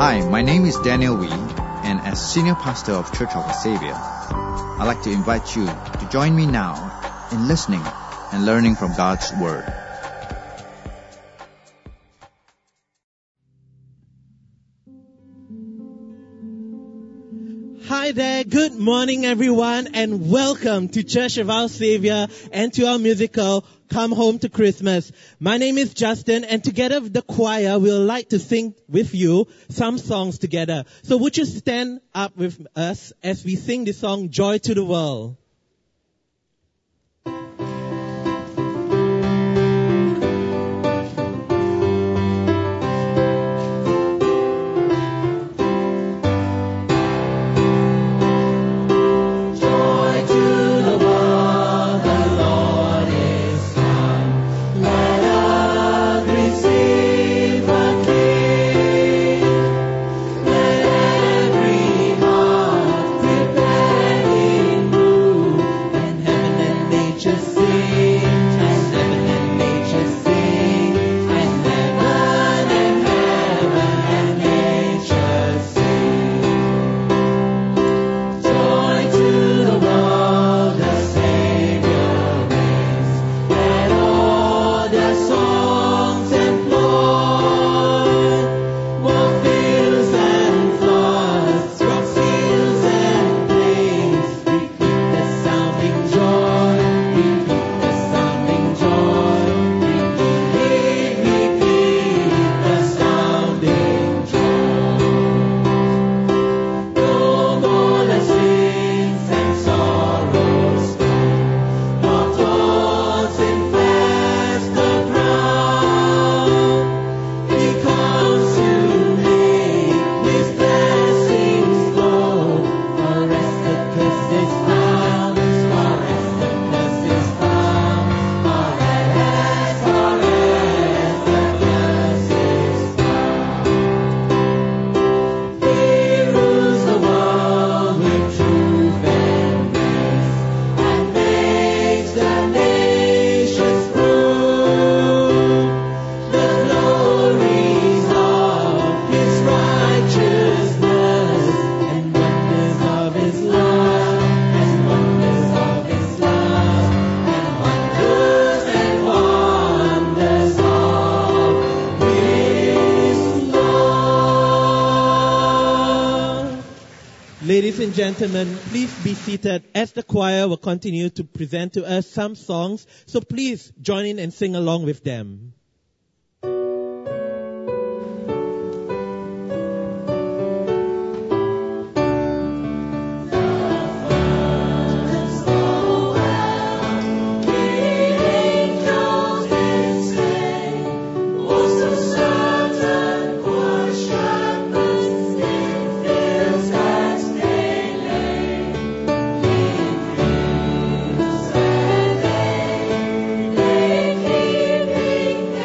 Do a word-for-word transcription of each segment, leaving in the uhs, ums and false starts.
Hi, my name is Daniel Wee, and as Senior Pastor of Church of the Savior, I'd like to invite you to join me now in listening and learning from God's Word. Hi there, good morning everyone, and welcome to Church of Our Savior and to our musical, Come Home to Christmas. My name is Justin, and together with the choir, we would like to sing with you some songs together. So would you stand up with us as we sing the song, Joy to the World? Ladies and gentlemen, please be seated as the choir will continue to present to us some songs. So please join in and sing along with them. Thank you.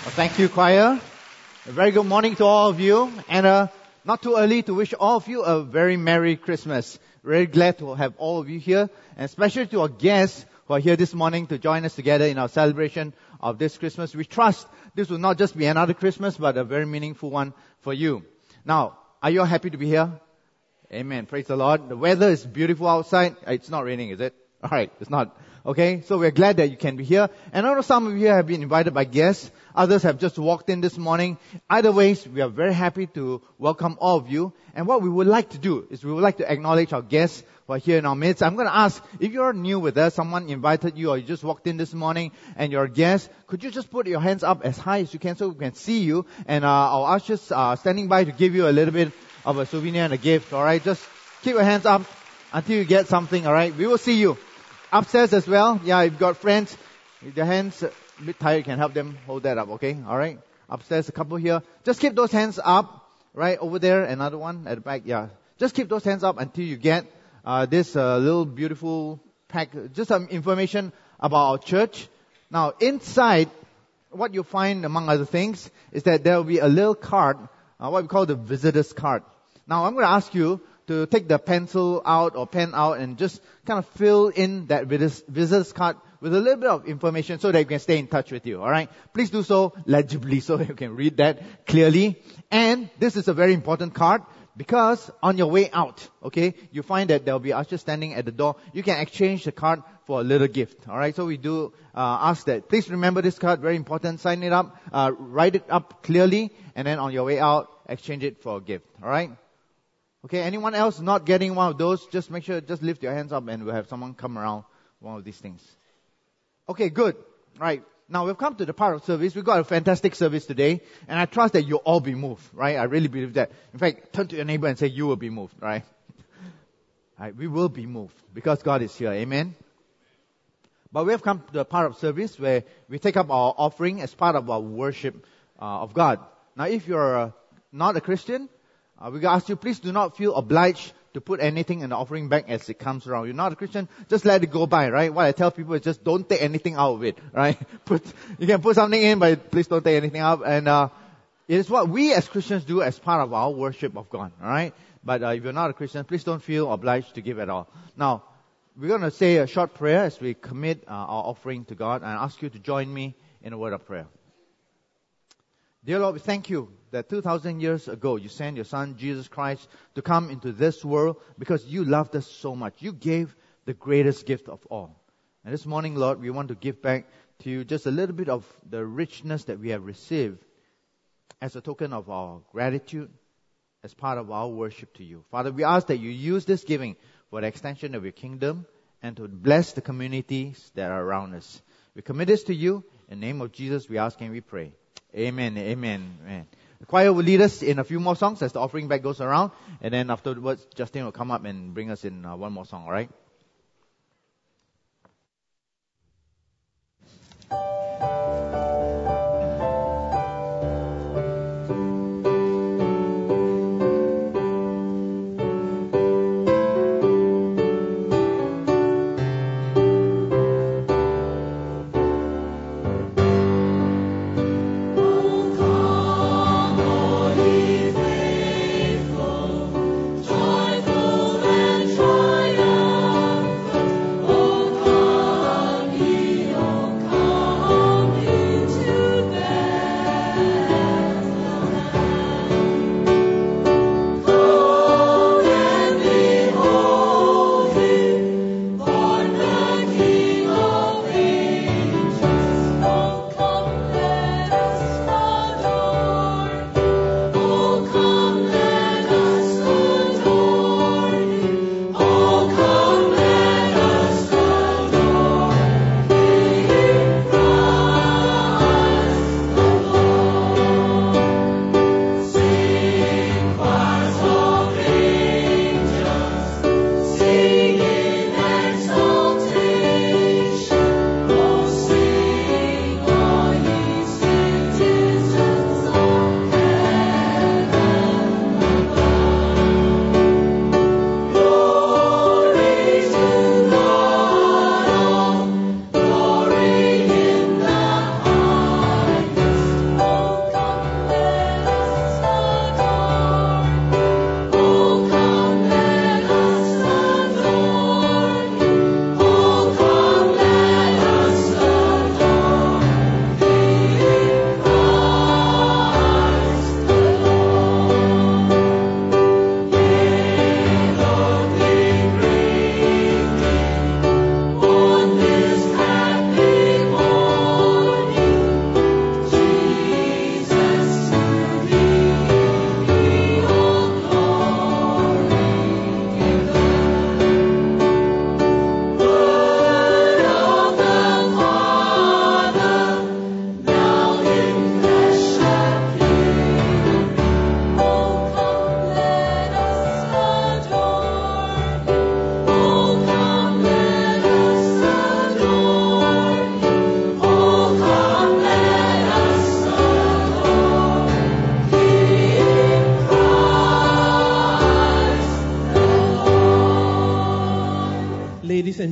Well, thank you, choir. A very good morning to all of you. And uh, not too early to wish all of you a very Merry Christmas. Very glad to have all of you here. And especially to our guests who are here this morning to join us together in our celebration of this Christmas. We trust this will not just be another Christmas, but a very meaningful one for you. Now, are you all happy to be here? Amen. Praise the Lord. The weather is beautiful outside. It's not raining, is it? All right, it's not. Okay, so we're glad that you can be here. And I know some of you have been invited by guests. Others have just walked in this morning. Either ways, we are very happy to welcome all of you. And what we would like to do is we would like to acknowledge our guests who are here in our midst. I'm going to ask, if you're new with us, someone invited you or you just walked in this morning and you're a guest, could you just put your hands up as high as you can so we can see you? And uh, our ushers are standing by to give you a little bit of a souvenir and a gift, all right? Just keep your hands up until you get something, all right? We will see you. Upstairs as well, yeah, if you've got friends, with their hands a bit tired, you can help them hold that up, okay? All right? Upstairs, a couple here. Just keep those hands up, right? Over there, another one at the back, yeah. Just keep those hands up until you get uh, this uh, little beautiful pack, just some information about our church. Now, inside, what you'll find, among other things, is that there will be a little card, uh, what we call the visitor's card. Now, I'm going to ask you to take the pencil out or pen out and just kind of fill in that visitor's card with a little bit of information so that you can stay in touch with you, alright? Please do so legibly so you can read that clearly. And this is a very important card because on your way out, okay, you find that there will be ushers standing at the door. You can exchange the card for a little gift, alright? So we do uh, ask that. Please remember this card, very important. Sign it up, uh, write it up clearly, and then on your way out, exchange it for a gift, alright? Okay, anyone else not getting one of those, just make sure, just lift your hands up and we'll have someone come around one of these things. Okay, good. Right. Now we've come to the part of service. We've got a fantastic service today, and I trust that you'll all be moved, right? I really believe that. In fact, turn to your neighbor and say, you will be moved, right? Right, we will be moved because God is here. Amen? But we have come to the part of service where we take up our offering as part of our worship uh, of God. Now, if you're uh, not a Christian, Uh, we ask you, please do not feel obliged to put anything in the offering bag as it comes around. You're not a Christian, just let it go by, right? What I tell people is just don't take anything out of it, right? Put, you can put something in, but please don't take anything out. And uh, it is what we as Christians do as part of our worship of God, alright? But uh, if you're not a Christian, please don't feel obliged to give at all. Now, we're going to say a short prayer as we commit uh, our offering to God, and I ask you to join me in a word of prayer. Dear Lord, we thank you that two thousand years ago you sent your Son, Jesus Christ, to come into this world because you loved us so much. You gave the greatest gift of all. And this morning, Lord, we want to give back to you just a little bit of the richness that we have received as a token of our gratitude, as part of our worship to you. Father, we ask that you use this giving for the extension of your kingdom and to bless the communities that are around us. We commit this to you. In the name of Jesus, we ask and we pray. Amen, amen, amen. The choir will lead us in a few more songs as the offering bag goes around. And then afterwards, Justin will come up and bring us in uh, one more song, alright? Joyful and triumphant.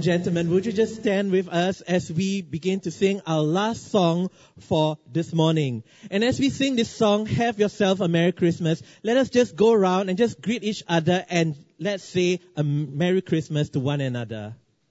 gentlemen, would you just stand with us as we begin to sing our last song for this morning? And as we sing this song, Have Yourself a Merry Christmas, let us just go around and just greet each other and let's say a Merry Christmas to one another.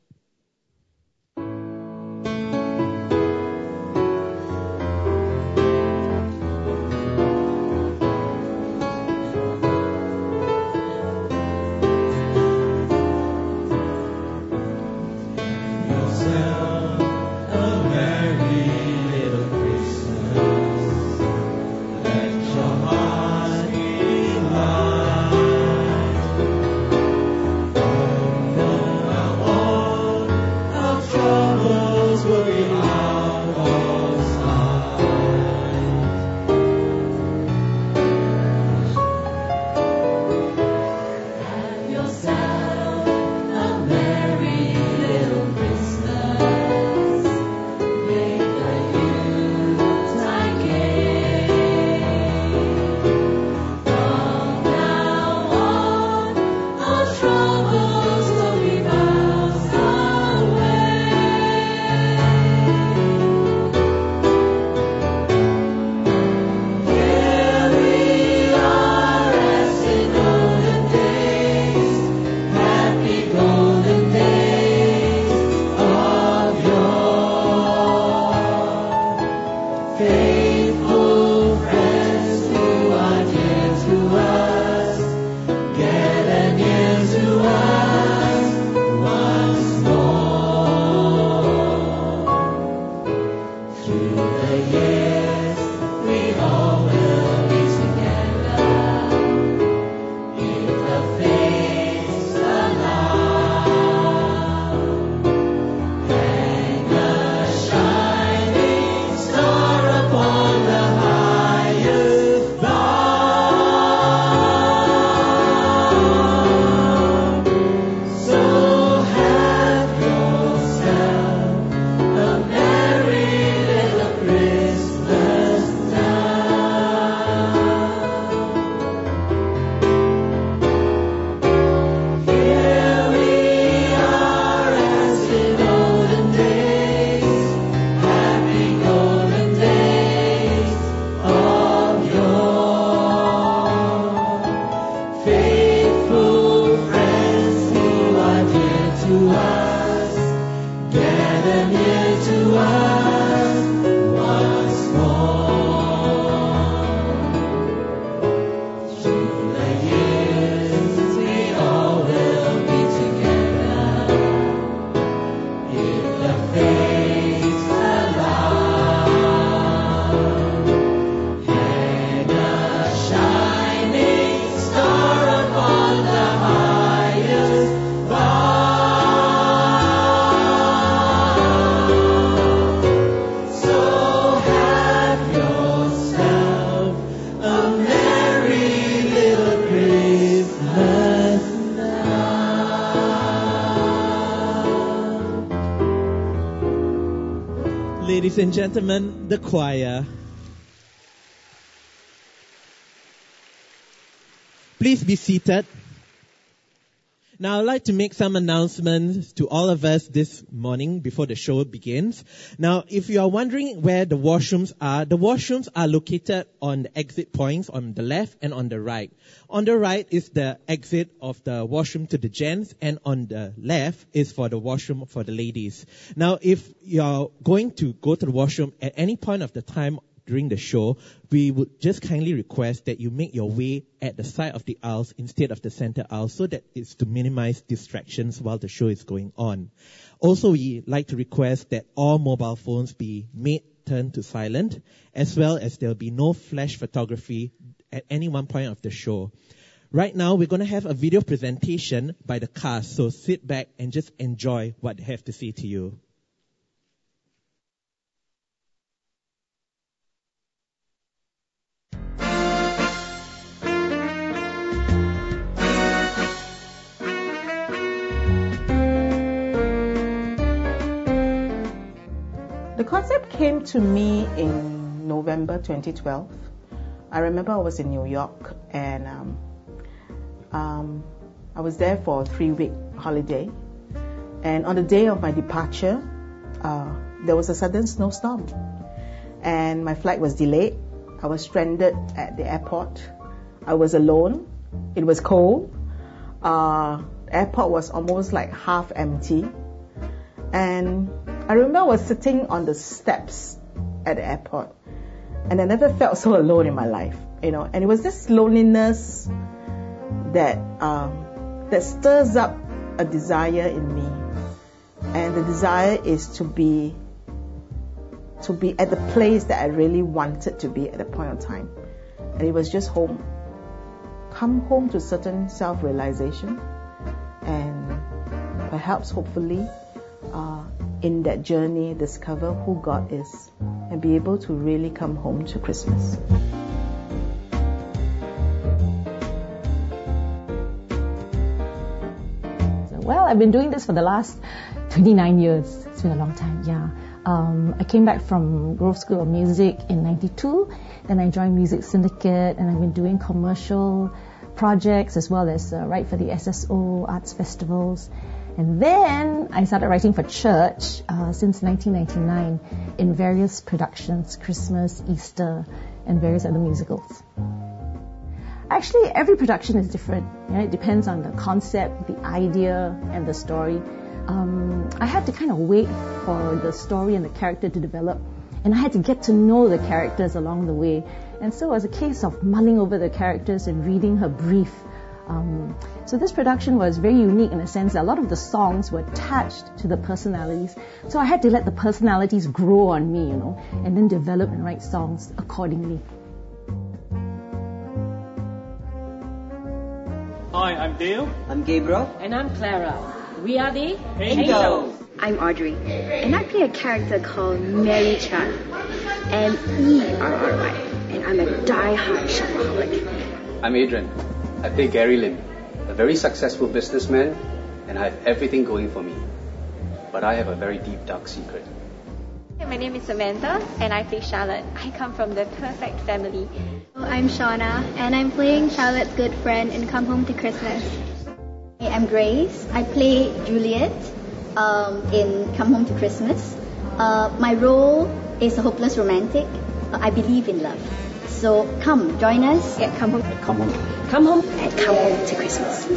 Ladies and gentlemen, the choir. Please be seated. Now, I'd like to make some announcements to all of us this morning before the show begins. Now, if you are wondering where the washrooms are, the washrooms are located on the exit points on the left and on the right. On the right is the exit of the washroom to the gents, and on the left is for the washroom for the ladies. Now, if you're going to go to the washroom at any point of the time during the show, we would just kindly request that you make your way at the side of the aisles instead of the center aisle, so that it's to minimize distractions while the show is going on. Also, we like to request that all mobile phones be made turn to silent, as well as there'll be no flash photography at any one point of the show. Right now, we're going to have a video presentation by the cast, so sit back and just enjoy what they have to say to you. The concept came to me in November twenty twelve. I remember I was in New York, and um, um, I was there for a three-week holiday. And on the day of my departure, uh, there was a sudden snowstorm. And my flight was delayed. I was stranded at the airport. I was alone. It was cold. Uh, the airport was almost like half empty. And I remember I was sitting on the steps at the airport. And I never felt so alone in my life, you know. And it was this loneliness that um, that stirs up a desire in me. And the desire is to be to be at the place that I really wanted to be at that point of time. And it was just home. Come home to certain self-realization, and perhaps, hopefully, uh, in that journey, discover who God is and be able to really come home to Christmas. Well, I've been doing this for the last twenty-nine years. It's been a long time, yeah. Um, I came back from Grove School of Music in ninety-two. Then I joined Music Syndicate, and I've been doing commercial projects as well as uh, write for the S S O arts festivals. And then I started writing for church uh, since nineteen ninety-nine in various productions, Christmas, Easter, and various other musicals. Actually, every production is different. You know, it depends on the concept, the idea, and the story. Um, I had to kind of wait for the story and the character to develop, and I had to get to know the characters along the way. And so it was a case of mulling over the characters and reading her brief. Um, so this production was very unique in the sense that a lot of the songs were attached to the personalities. So I had to let the personalities grow on me, you know, and then develop and write songs accordingly. Hi, I'm Dale. I'm Gabriel. And I'm Clara. We are the Angels. I'm Audrey, and I play a character called Mary Chan, M E R R Y, and I'm a die-hard shopaholic. I'm Adrian. I play Gary Lim, a very successful businessman, and I have everything going for me. But I have a very deep, dark secret. Hey, my name is Samantha, and I play Charlotte. I come from the perfect family. I'm Shauna, and I'm playing Charlotte's good friend in Come Home to Christmas. Hey, I'm Grace. I play Juliet um, in Come Home to Christmas. Uh, my role is a hopeless romantic. Uh, I believe in love. So come, join us at Come Home. Come home. Come home and Come Home to Christmas.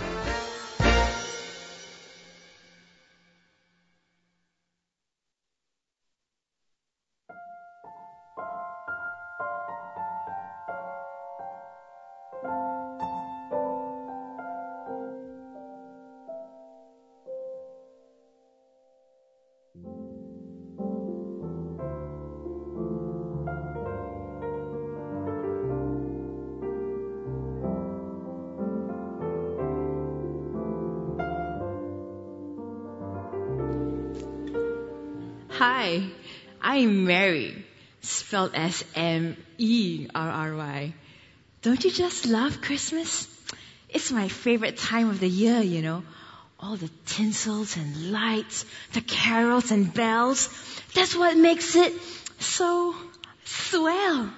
Hi, I'm Mary, spelled as M E R R Y. Don't you just love Christmas? It's my favorite time of the year, you know. All the tinsels and lights, the carols and bells. That's what makes it so swell.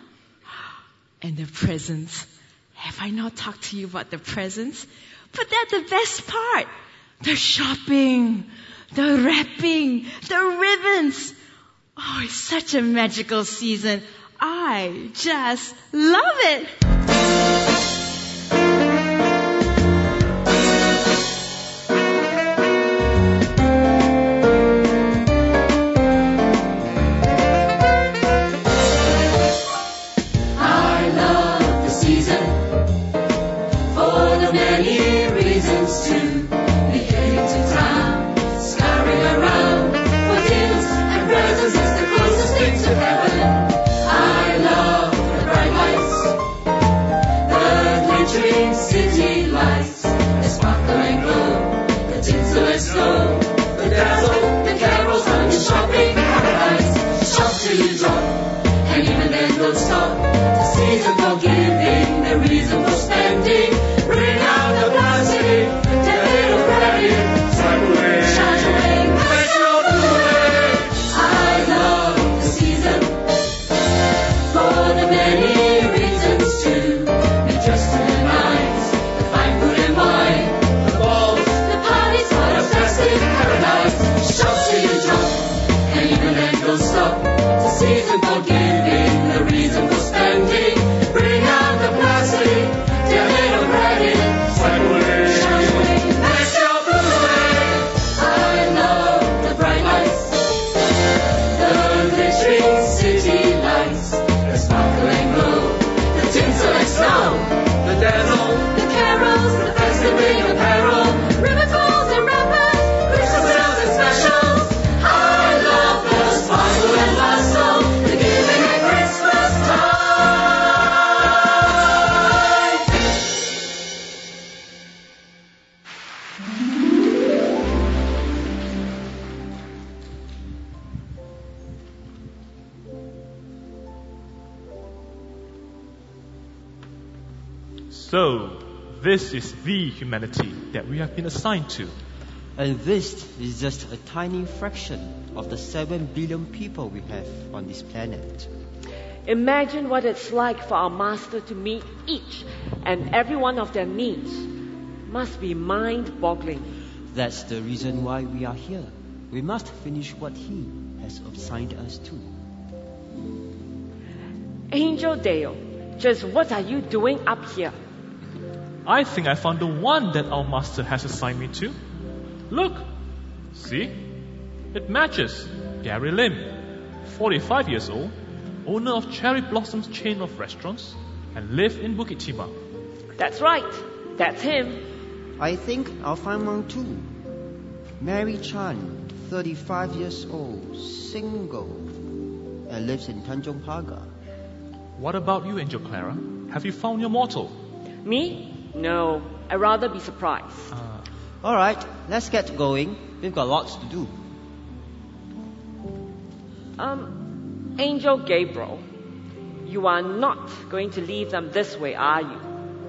And the presents. Have I not talked to you about the presents? But that's the best part. The shopping, the wrapping, the ribbons. Oh, it's such a magical season. I just love it. Paradise. So, this is the humanity that we have been assigned to. And this is just a tiny fraction of the seven billion people we have on this planet. Imagine what it's like for our Master to meet each and every one of their needs. Must be mind-boggling. That's the reason why we are here. We must finish what He has assigned us to. Angel Dale, just what are you doing up here? I think I found the one that our Master has assigned me to. Look, see? It matches. Gary Lim, forty-five years old, owner of Cherry Blossom's chain of restaurants, and live in Bukit Timah. That's right. That's him. I think I'll find one too. Mary Chan, thirty-five years old, single, and lives in Tanjong Pagar. What about you, Angel Clara? Have you found your mortal? Me? No. I'd rather be surprised. Uh, Alright, let's get going. We've got lots to do. Um, Angel Gabriel, you are not going to leave them this way, are you?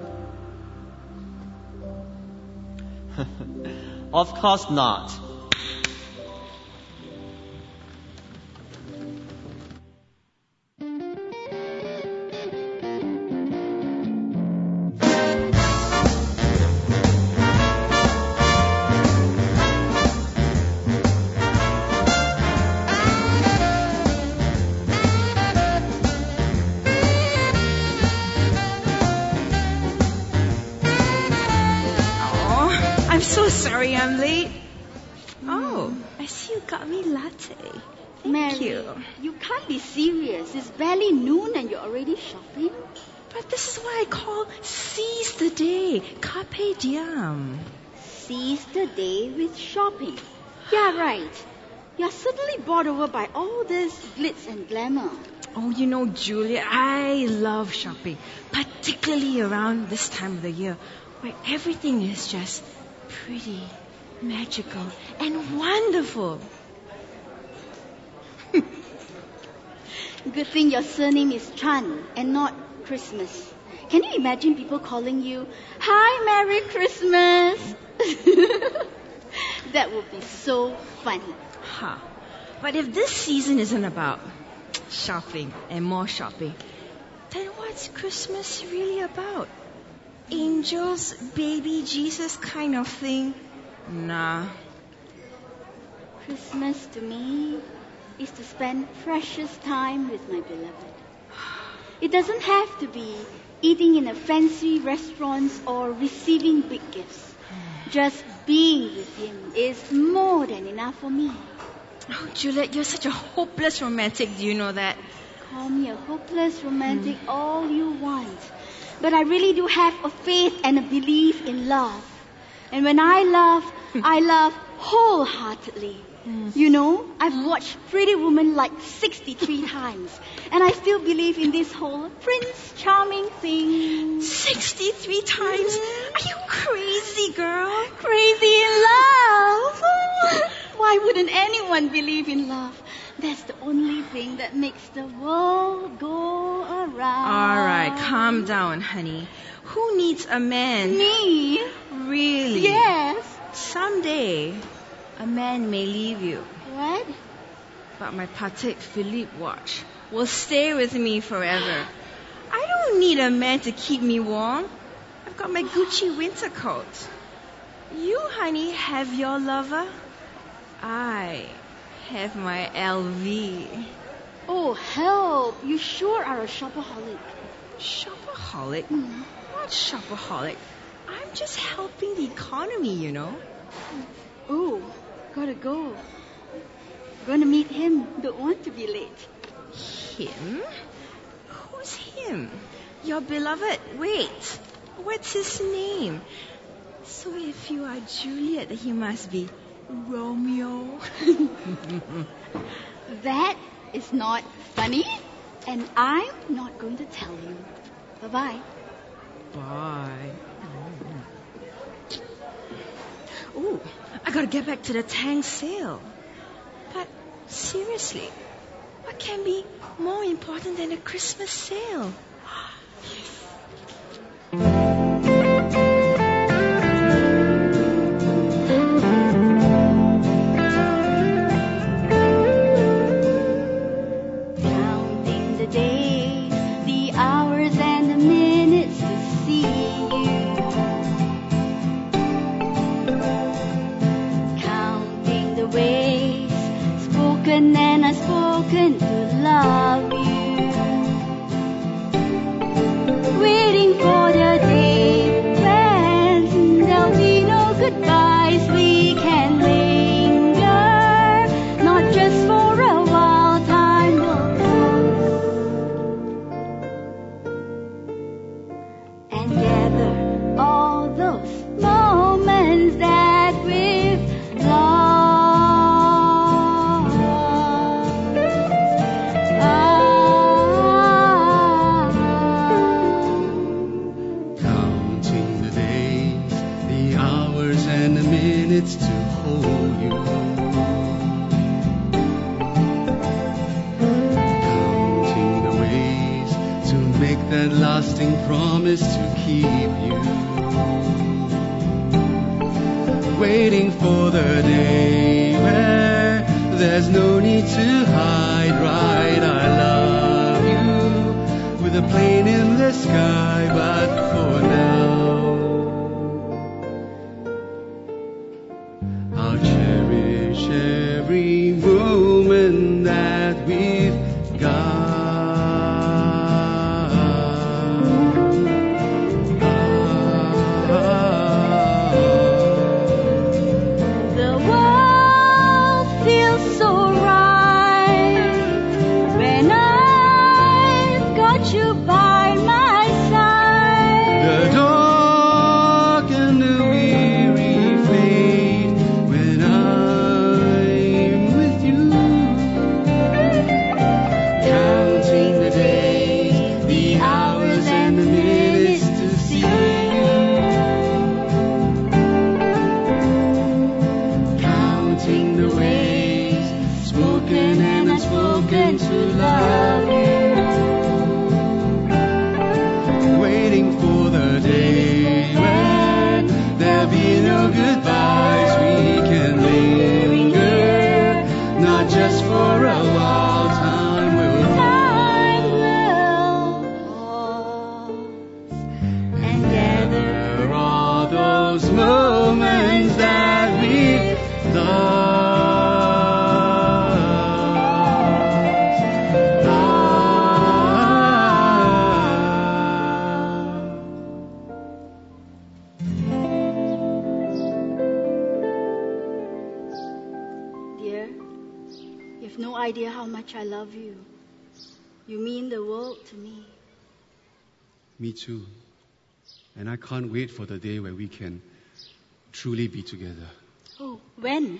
Of course not. So sorry I'm late. Oh, I see you got me latte. Thank Mary, you. You can't be serious. It's barely noon and you're already shopping. But this is what I call seize the day. Carpe diem. Seize the day with shopping. Yeah, right. You're certainly bored over by all this glitz and glamour. Oh, you know, Julia, I love shopping. Particularly around this time of the year, where everything is just pretty, magical, and wonderful. Good thing your surname is Chan and not Christmas. Can you imagine people calling you, "Hi, Merry Christmas"? That would be so fun. Huh. But if this season isn't about shopping and more shopping, then what's Christmas really about? Angels, baby Jesus kind of thing? Nah. Christmas to me is to spend precious time with my beloved. It doesn't have to be eating in a fancy restaurant or receiving big gifts. Just being with him is more than enough for me. Oh, Juliet, you're such a hopeless romantic. Do you know that? Call me a hopeless romantic mm. all you want. But I really do have a faith and a belief in love. And when I love, I love wholeheartedly. Mm. You know, I've watched Pretty Woman like sixty-three times. And I still believe in this whole Prince Charming thing. sixty-three times? Are you crazy, girl? Crazy in love? Why wouldn't anyone believe in love? That's the only thing that makes the world go around. All right, calm down, honey. Who needs a man? Me? Really? Yes. Someday, a man may leave you. What? But my Patek Philippe watch will stay with me forever. I don't need a man to keep me warm. I've got my Gucci winter coat. You, honey, have your lover. I have my L V. Oh, help. You sure are a shopaholic. Shopaholic? Mm. What shopaholic? I'm just helping the economy, you know. Oh, gotta go. Gonna meet him. Don't want to be late. Him? Who's him? Your beloved. Wait. What's his name? So if you are Juliet, he must be Romeo. That is not funny, and I'm not going to tell you. Bye-bye. Bye. Ooh, I gotta get back to the Tang sale. But seriously, what can be more important than a Christmas sale? Yes. that lasting promise to keep you. Waiting for the day where there's no need to hide, right? I love you with a plane in the sky, but for now I'll cherish every moment that we've got. I love you. You mean the world to me. Me too. And I can't wait for the day where we can truly be together. Oh, when?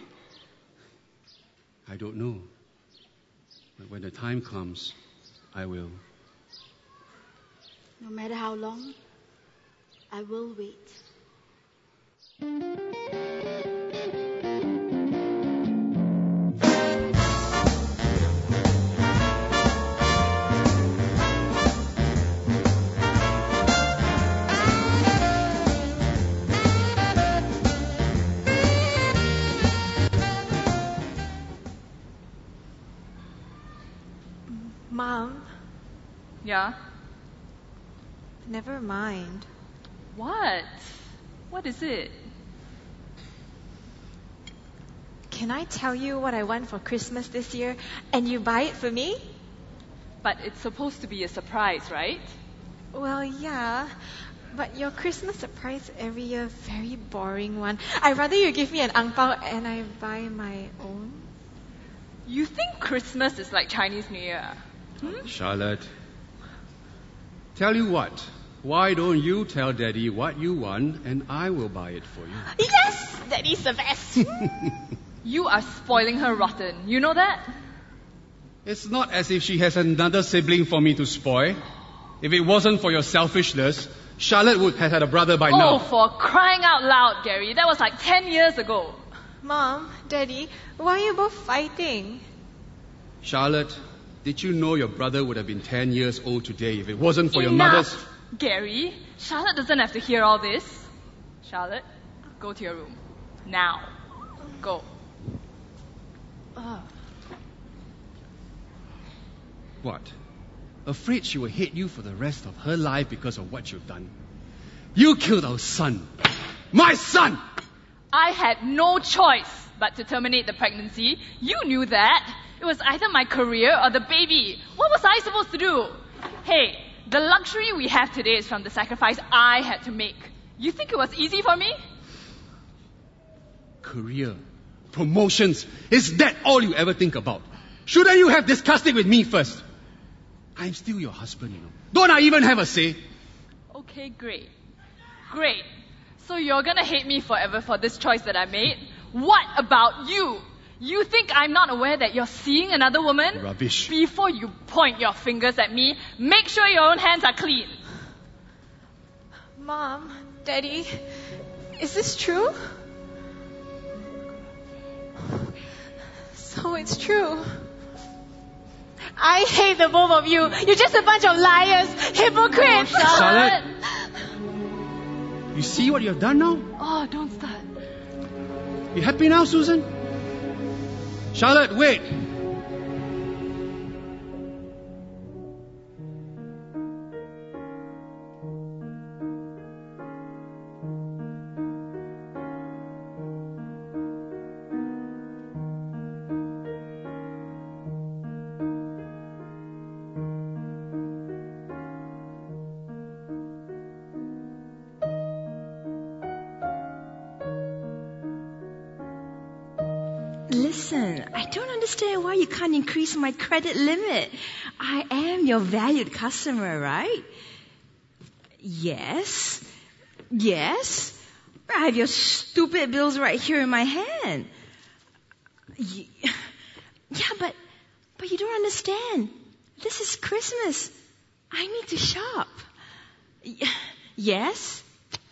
I don't know. But when the time comes, I will. No matter how long, I will wait. Mom? Yeah? Never mind. What? What is it? Can I tell you what I want for Christmas this year and you buy it for me? But it's supposed to be a surprise, right? Well, yeah. But your Christmas surprise every year, very boring one. I'd rather you give me an ang pao and I buy my own. You think Christmas is like Chinese New Year? Hmm? Charlotte, tell you what, why don't you tell Daddy what you want and I will buy it for you? Yes! Daddy's the best! You are spoiling her rotten. You know that? It's not as if she has another sibling for me to spoil. If it wasn't for your selfishness, Charlotte would have had a brother by oh, now. Oh, for crying out loud, Gary. That was like ten years ago. Mom, Daddy, why are you both fighting? Charlotte, did you know your brother would have been ten years old today if it wasn't for Enough, your mother's... Gary, Charlotte doesn't have to hear all this. Charlotte, go to your room. Now. Go. Oh. What? Afraid she will hate you for the rest of her life because of what you've done. You killed our son. My son! I had no choice but to terminate the pregnancy. You knew that. It was either my career or the baby. What was I supposed to do? Hey, the luxury we have today is from the sacrifice I had to make. You think it was easy for me? Career, promotions, is that all you ever think about? Shouldn't you have discussed it with me first? I'm still your husband, you know. Don't I even have a say? Okay, great. Great. So you're gonna hate me forever for this choice that I made? What about you? You think I'm not aware that you're seeing another woman? Rubbish. Before you point your fingers at me, make sure your own hands are clean. Mom, Daddy, is this true? So it's true. I hate the both of you. You're just a bunch of liars, hypocrites. Charlotte! You see what you have done now? Oh, don't start. You happy now, Susan? Charlotte, wait! Listen, I don't understand why you can't increase my credit limit. I am your valued customer, right? Yes. Yes. I have your stupid bills right here in my hand. Y- Yeah, but, but you don't understand. This is Christmas. I need to shop. Y- Yes?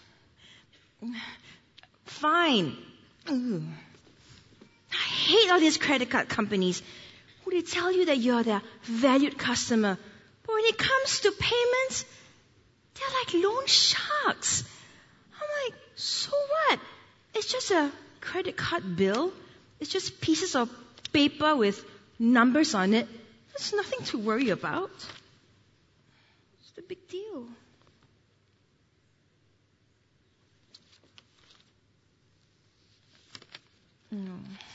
Fine. Ugh. I hate all these credit card companies who they tell you that you're their valued customer. But when it comes to payments, they're like loan sharks. I'm like, so what? It's just a credit card bill. It's just pieces of paper with numbers on it. There's nothing to worry about. What's the big deal? No.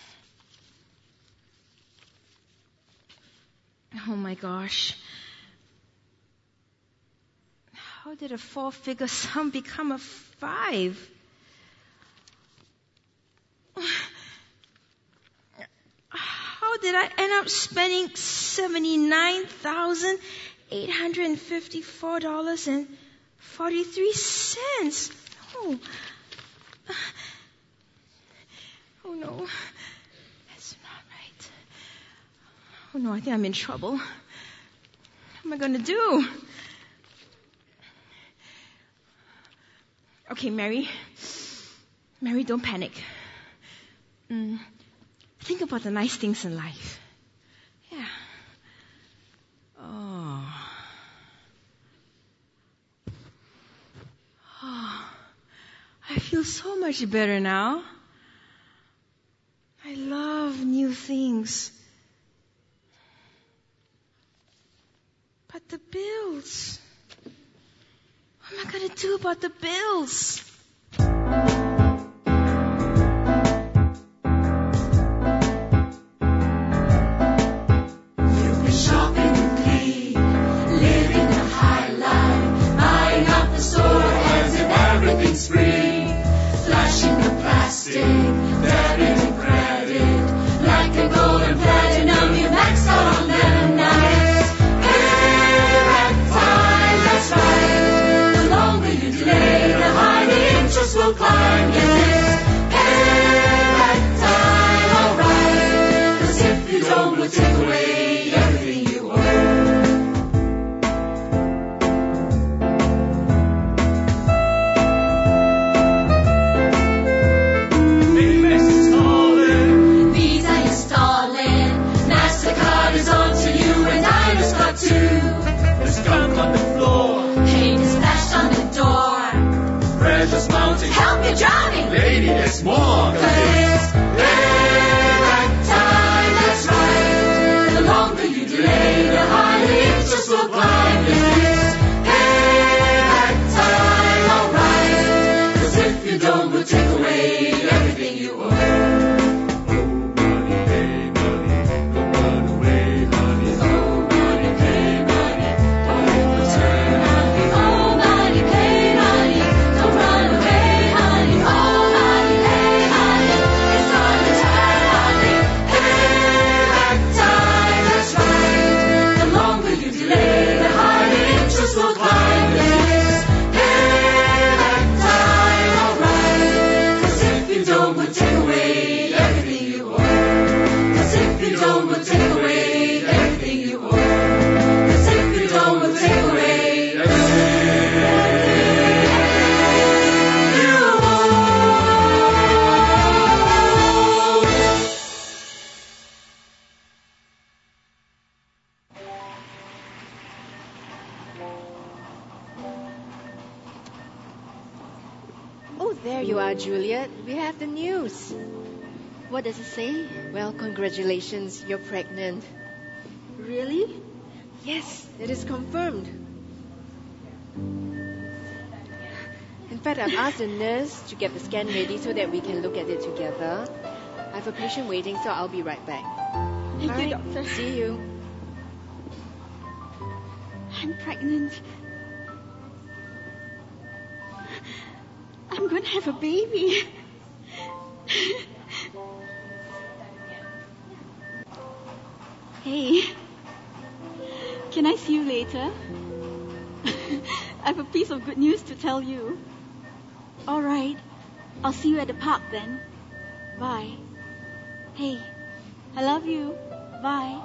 Oh my gosh. How did a four-figure sum become a five? How did I end up spending seventy-nine thousand eight hundred fifty-four dollars and forty-three cents? Oh. Oh no. That's not right. Oh no, I think I'm in trouble. What am I going to do? Okay, Mary. Mary, don't panic. Mm, think about the nice things in life. Yeah. Oh. Oh. I feel so much better now. I love new things. But the bills. What am I going to do about the bills? You've been shopping with me, living the high life, buying out the store as if everything's free, flashing the plastic, debit and credit, like a gold and platinum, you maxed out on them nights. Payback time, that's right. The longer you delay, the higher the interest will climb. Yes, it's payback time, alright. 'Cause if you don't, we'll take away everything you owe. Visa installing, MasterCard is on to you, and Diners Club too. There's gunk on the floor, paint is splashed on the door, pressure's mounting, help you're drowning, lady there's more. 'Cause it's payback time, that's right. The longer you delay, the higher the interest will climb. Yes, it's payback time, alright. 'Cause if you don't, we'll take away everything you owe. There you are, Juliet. We have the news. What does it say? Well, congratulations, you're pregnant. Really? Yes, it is confirmed. In fact, I've asked the nurse to get the scan ready so that we can look at it together. I have a patient waiting, so I'll be right back. Thank All you, right, doctor. see you. I'm pregnant. I'm going to have a baby. Hey, can I see you later? I have a piece of good news to tell you. All right, I'll see you at the park then. Bye. Hey, I love you. Bye.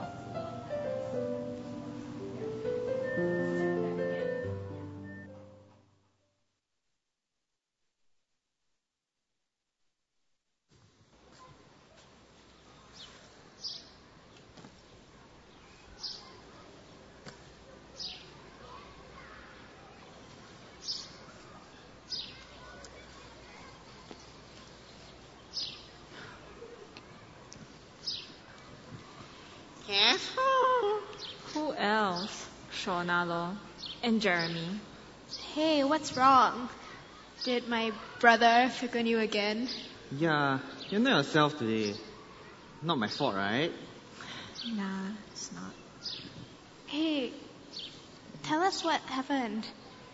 Who else? Shauna Law and Jeremy. Hey, what's wrong? Did my brother frequent you again? Yeah, you're not yourself today. Not my fault, right? Nah, it's not. Hey, tell us what happened.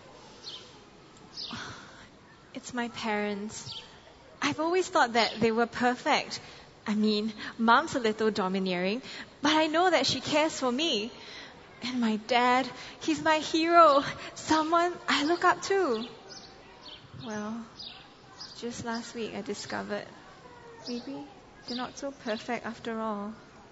It's my parents. I've always thought that they were perfect. I mean, Mom's a little domineering, but I know that she cares for me. And my dad, he's my hero, someone I look up to. Well, just last week I discovered maybe they're not so perfect after all.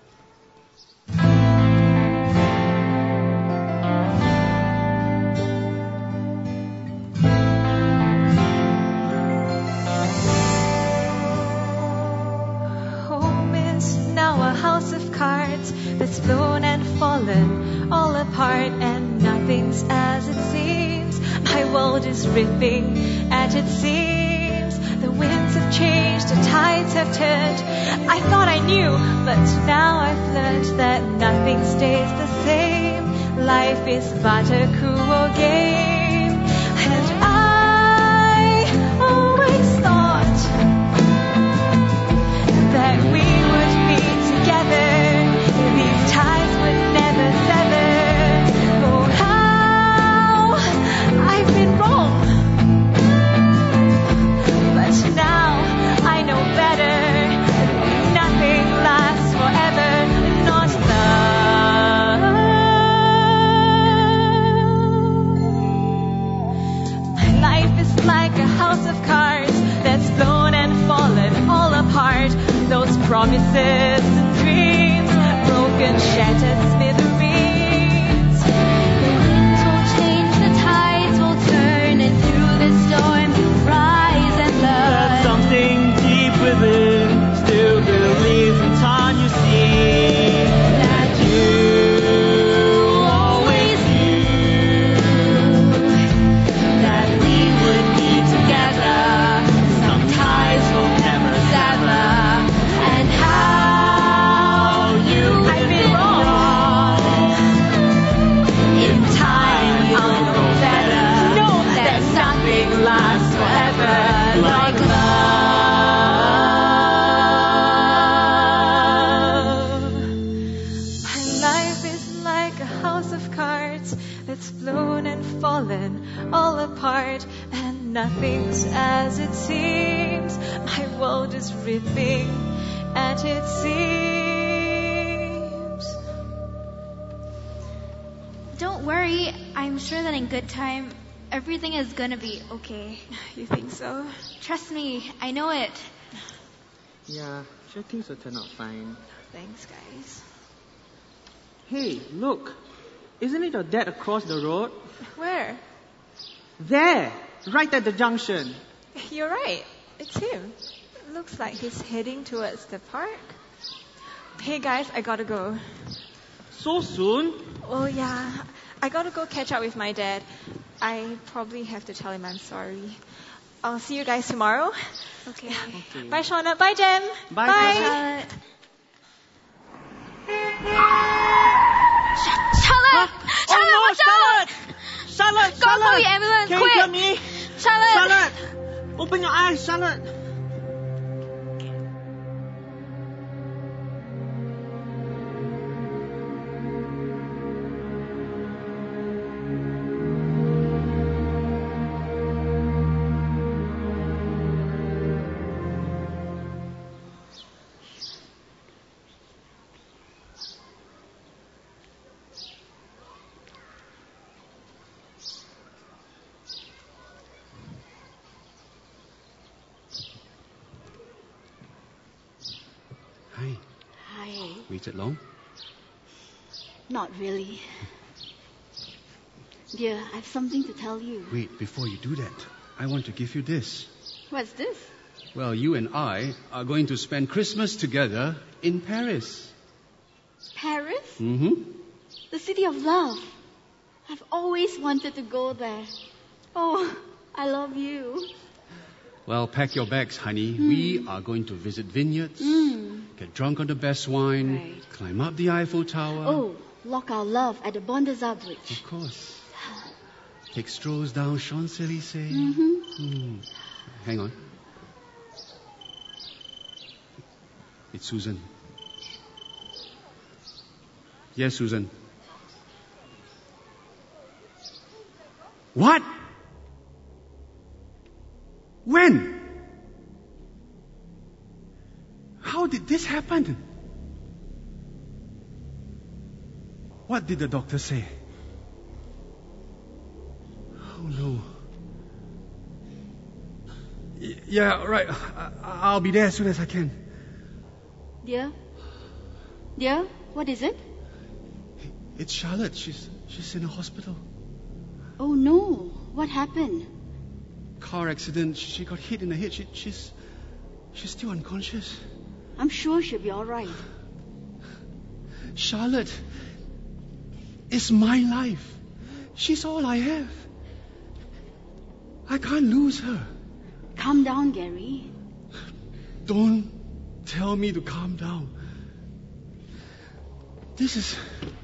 Home is now a house of cards that's blown and fallen all apart, and nothing's as it seems. My world is ripping at its seams. The winds have changed, the tides have turned. I thought I knew, but now I've learned that nothing stays the same. Life is but a cruel game, and I always thought that we would be together. These ties would never sever. Oh, how I've been wrong. But now I know better. Nothing lasts forever, not love. My life is like a house of cards that's blown and fallen all apart. Those promises and dreams, broken, shattered smithereens. The winds will change, the tides will turn, and through the storm you'll rise and learn. But something deep within still believes in time you see that you always knew that we would be together. Some ties will never sever, and how you I've been wrong. In time I'll know better. Know that nothing lasts forever like love. My life is like a house of cards that's blown and fallen all apart, and nothing's as it seems. My world is ripping at its seams. Don't worry, I'm sure that in good time, everything is gonna be okay. You think so? Trust me, I know it. Yeah, sure things will turn out fine. Thanks, guys. Hey, look. Isn't it your dad across the road? Where? There! Right at the junction. You're right. It's him. Looks like he's heading towards the park. Hey guys, I gotta go. So soon? Oh yeah, I gotta go catch up with my dad. I probably have to tell him I'm sorry. I'll see you guys tomorrow. Okay. okay. Bye, Shauna. Bye, Jem. Bye. Bye. Charlotte. Charlotte! Huh? Charlotte, oh, no, watch Charlotte! out! Charlotte! Go Charlotte! call the ambulance, Can quick! you hear me? Charlotte! Charlotte! Open your eyes, Charlotte! Hi. Hi. Waited long? Not really. Dear, I have something to tell you. Wait, before you do that, I want to give you this. What's this? Well, you and I are going to spend Christmas together in Paris. Paris? Mm-hmm. The city of love. I've always wanted to go there. Oh, I love you. Well, pack your bags, honey. Mm. We are going to visit vineyards, Mm. get drunk on the best wine, Right. climb up the Eiffel Tower. Oh, lock our love at the Bon d'Azur Bridge. Of course. Take strolls down Champs-Élysées. Mm-hmm. Hmm. Hang on. It's Susan. Yes, Susan. What? When? How did this happen? What did the doctor say? Oh no. Y- yeah, right. I- I'll be there as soon as I can. Dear? Dear, what is it? It's Charlotte. She's she's in a hospital. Oh no, what happened? Car accident. She got hit in the head. She, she's she's still unconscious. I'm sure she'll be alright. Charlotte is my life. She's all I have. I can't lose her. Calm down, Gary. Don't tell me to calm down. This is...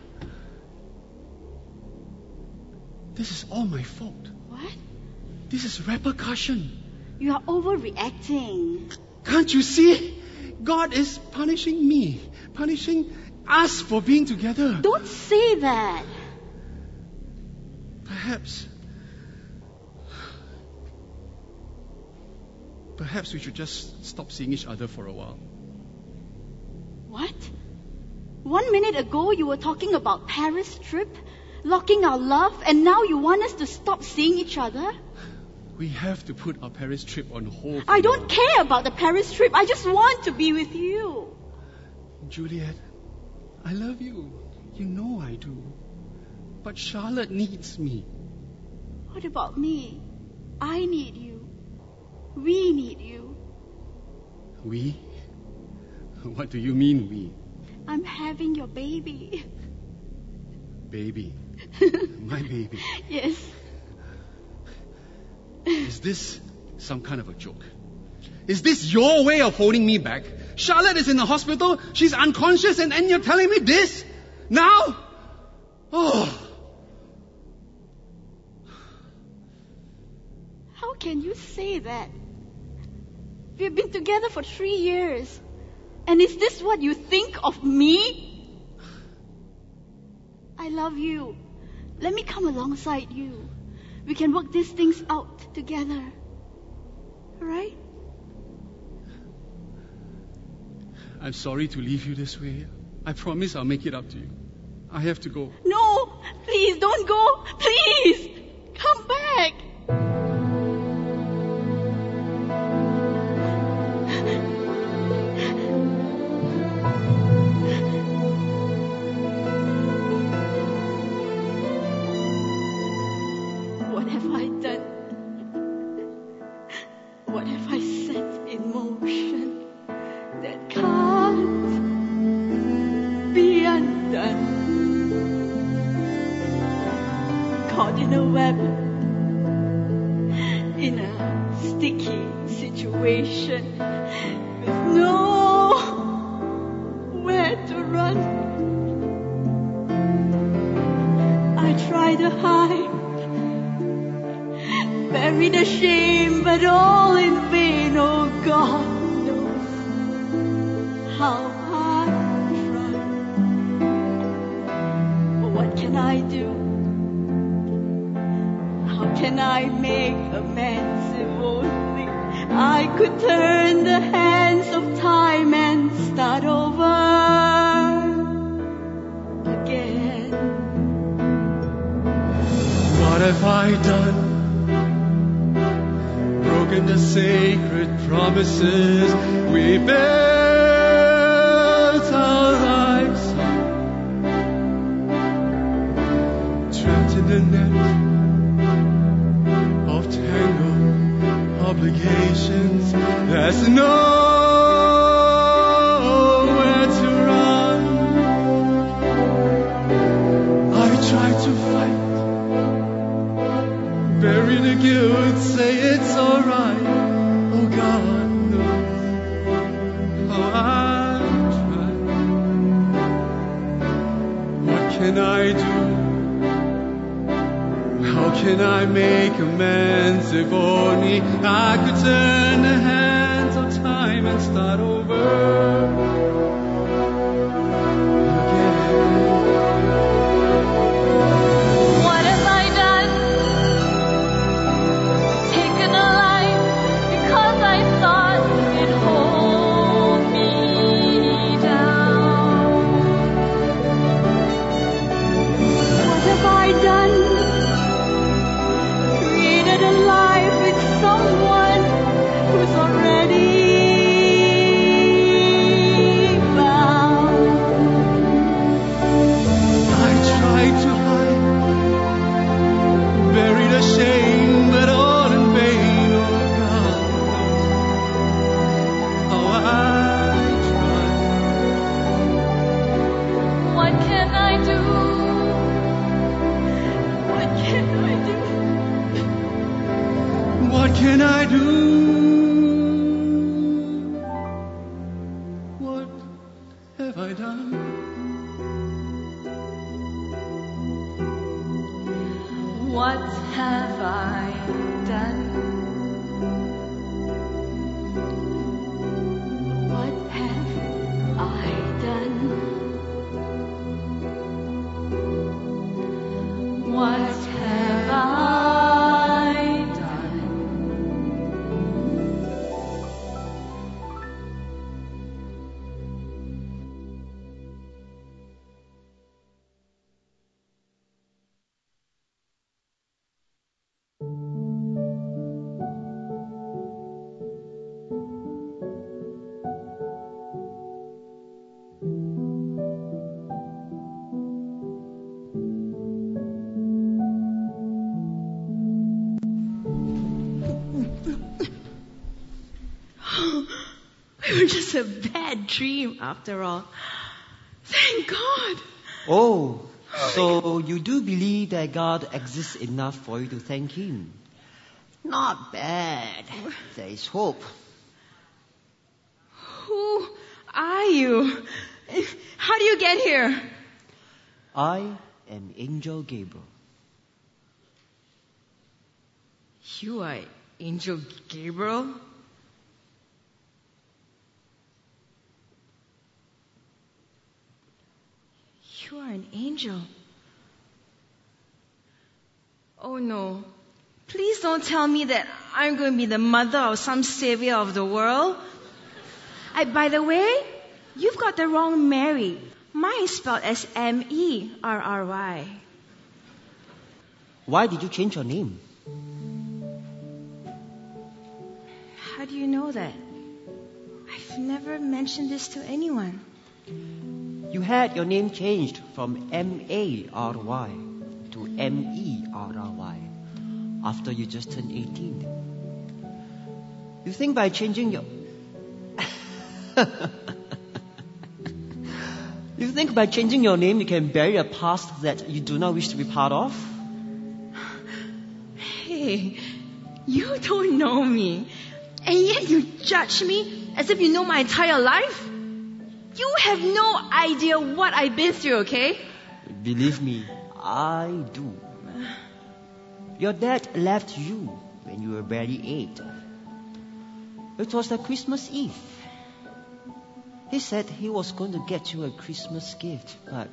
This is all my fault. What? This is repercussion. You are overreacting. Can't you see? God is punishing me, punishing us for being together. Don't say that. Perhaps... Perhaps we should just stop seeing each other for a while. What? One minute ago you were talking about Paris trip, locking our love, and now you want us to stop seeing each other? We have to put our Paris trip on hold. for I don't now. care about the Paris trip. I just want to be with you. Juliet, I love you. You know I do. But Charlotte needs me. What about me? I need you. We need you. We? What do you mean, we? I'm having your baby. Baby. My baby. Yes. Is this some kind of a joke? Is this your way of holding me back? Charlotte is in the hospital. She's unconscious and, and you're telling me this? Now? Oh. How can you say that? We've been together for three years. And is this what you think of me? I love you. Let me come alongside you. We can work these things out together. Alright? I'm sorry to leave you this way. I promise I'll make it up to you. I have to go. No! Please don't go! Please! Come back! What have I done? What have I set in motion that can't be undone? Caught in a web, in a sticky situation with nowhere to run. I try to hide, bury the shame, but all in vain. Oh, God knows how I try. What can I do? How can I make amends if only I could turn the hands of time and start over again? What have I done? Broken the sacred promises we built our lives on. Trapped in the net of tangled obligations. There's nowhere to run. I try to fight, bury the guilt, say it's alright. Oh, God knows how I try. What can I do? How can I make amends if only I could turn the hands of time and start over again? What have I done? Taken a life because I thought it'd hold me down. What have I done? Created a life with someone who's already bound. I tried to hide, bury the shame, but all in vain. Oh, God knows how I tried. What can I do? What can I do? What can I do? What have I done? What have I done? What have I done? What have I done? We were just a bad dream after all. Thank God. Oh, so you do believe that God exists enough for you to thank Him? Not bad. There is hope. Who are you? How do you get here? I am Angel Gabriel. You are Angel Gabriel? You are an angel. Oh no. Please don't tell me that I'm going to be the mother of some savior of the world. I, by the way, you've got the wrong Mary. Mine is spelled as M E R R Y. Why did you change your name? How do you know that? I've never mentioned this to anyone. You had your name changed from M A R Y to M E R R Y after you just turned eighteen. You think by changing your... you think by changing your name you can bury a past that you do not wish to be part of? Hey, You don't know me, and yet you judge me as if you know my entire life? You have no idea what I've been through, okay? Believe me, I do. Your dad left you when you were barely eight. It was the Christmas Eve. He said he was going to get you a Christmas gift, but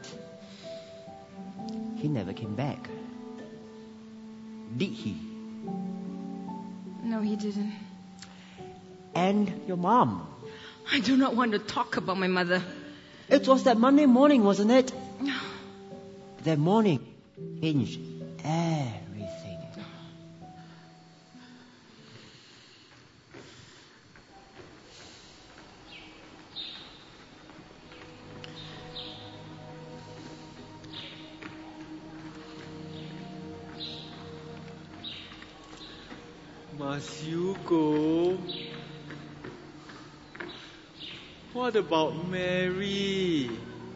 he never came back. Did he? No, he didn't. And your mom? I do not want to talk about my mother. It was that Monday morning, wasn't it? That morning changed everything. Must you go? What about Mary?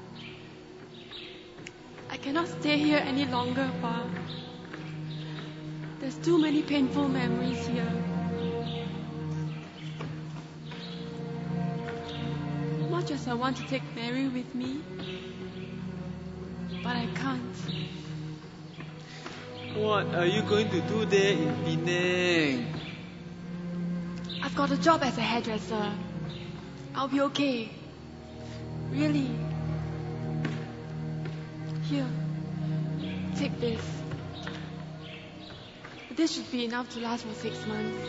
I cannot stay here any longer, Pa. There's too many painful memories here. Much as I want to take Mary with me, but I can't. What are you going to do there in Penang? I've got a job as a hairdresser. I'll be okay. Really. Here. Take this. This should be enough to last for six months.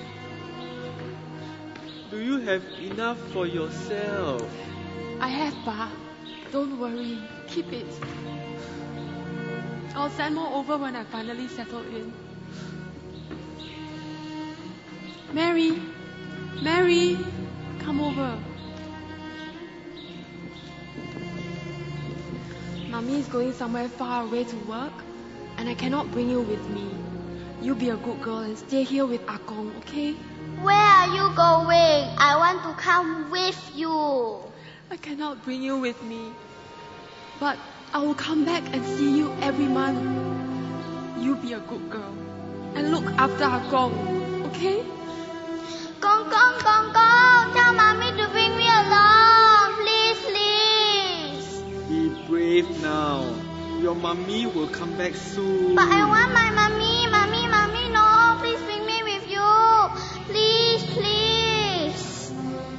Do you have enough for yourself? I have, Pa. Don't worry. Keep it. I'll send more over when I finally settle in. Mary! Mary! Come over. Mummy is going somewhere far away to work, and I cannot bring you with me. You be a good girl and stay here with Ah Gong, okay? Where are you going? I want to come with you. I cannot bring you with me, but I will come back and see you every month. You be a good girl and look after Ah Gong, okay? Gong, Gong, Gong, Gong, tell Mommy to bring me along. Please, please. Be brave now. Your mummy will come back soon. But I want my mommy, mommy, mommy, no. Please bring me with you. Please, please.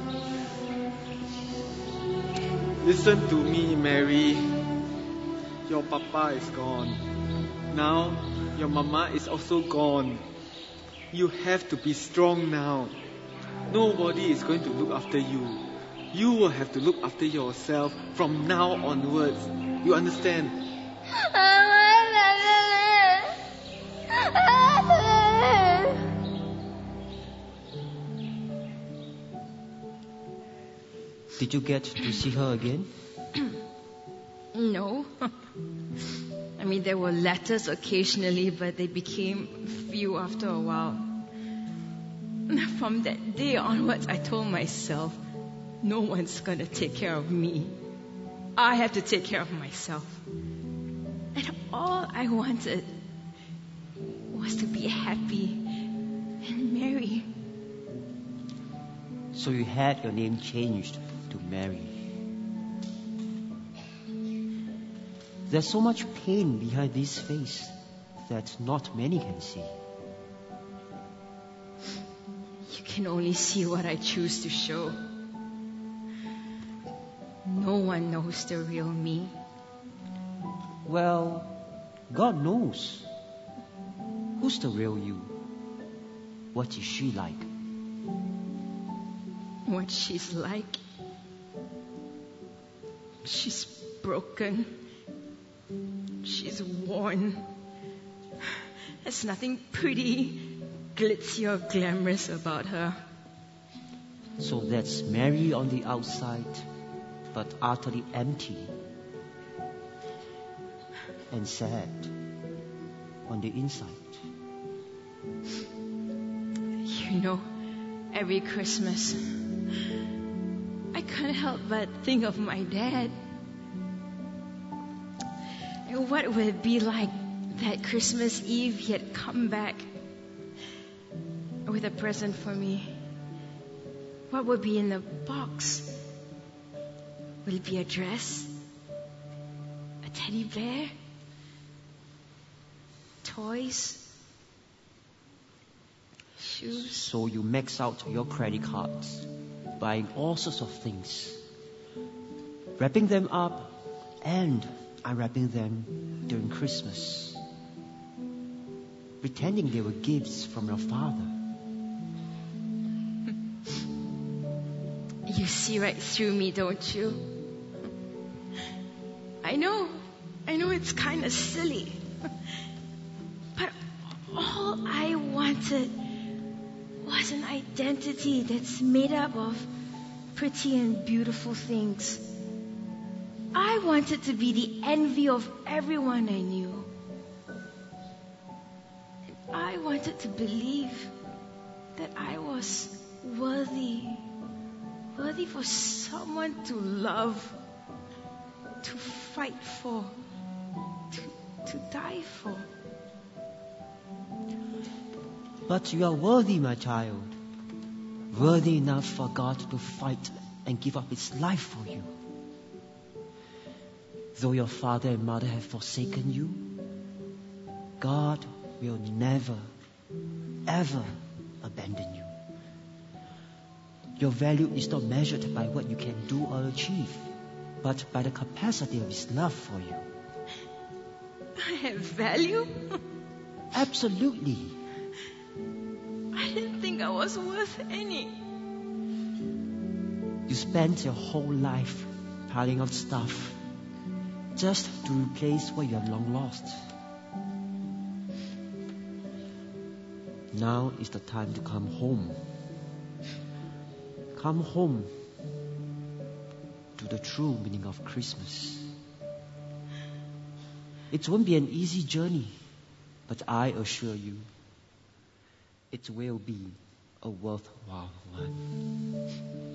Listen to me, Mary. Your papa is gone. Now, your mama is also gone. You have to be strong now. Nobody is going to look after you. You will have to look after yourself from now onwards. You understand? Did you get to see her again? No. I mean, there were letters occasionally, but they became few after a while. From that day onwards, I told myself, no one's gonna take care of me. I have to take care of myself. And all I wanted was to be happy and marry. So you had your name changed to Mary. There's so much pain behind this face that not many can see. You can only see what I choose to show. No one knows the real me. Well, God knows. Who's the real you? What is she like? What she's like? She's broken. She's worn. There's nothing pretty, glitzy or glamorous about her. So that's Mary on the outside, but utterly empty and sad on the inside. You know, every Christmas, I can't help but think of my dad. And what would it be like that Christmas Eve he had come back? with a present for me. What will be in the box? Will it be a dress? A teddy bear? Toys? Shoes? So you max out your credit cards, buying all sorts of things, wrapping them up and unwrapping them during Christmas, pretending they were gifts from your father. You see right through me, don't you? I know, I know it's kind of silly, but all I wanted was an identity that's made up of pretty and beautiful things. I wanted to be the envy of everyone I knew. And I wanted to believe that I was worthy, worthy for someone to love, to fight for, to, to die for. But you are worthy, my child. Worthy enough for God to fight and give up His life for you. Though your father and mother have forsaken you, God will never, ever abandon you. Your value is not measured by what you can do or achieve, but by the capacity of His love for you. I have value? Absolutely. I didn't think I was worth any. You spent your whole life piling up stuff just to replace what you have long lost. Now is the time to come home. Come home to the true meaning of Christmas. It won't be an easy journey, but I assure you, it will be a worthwhile one.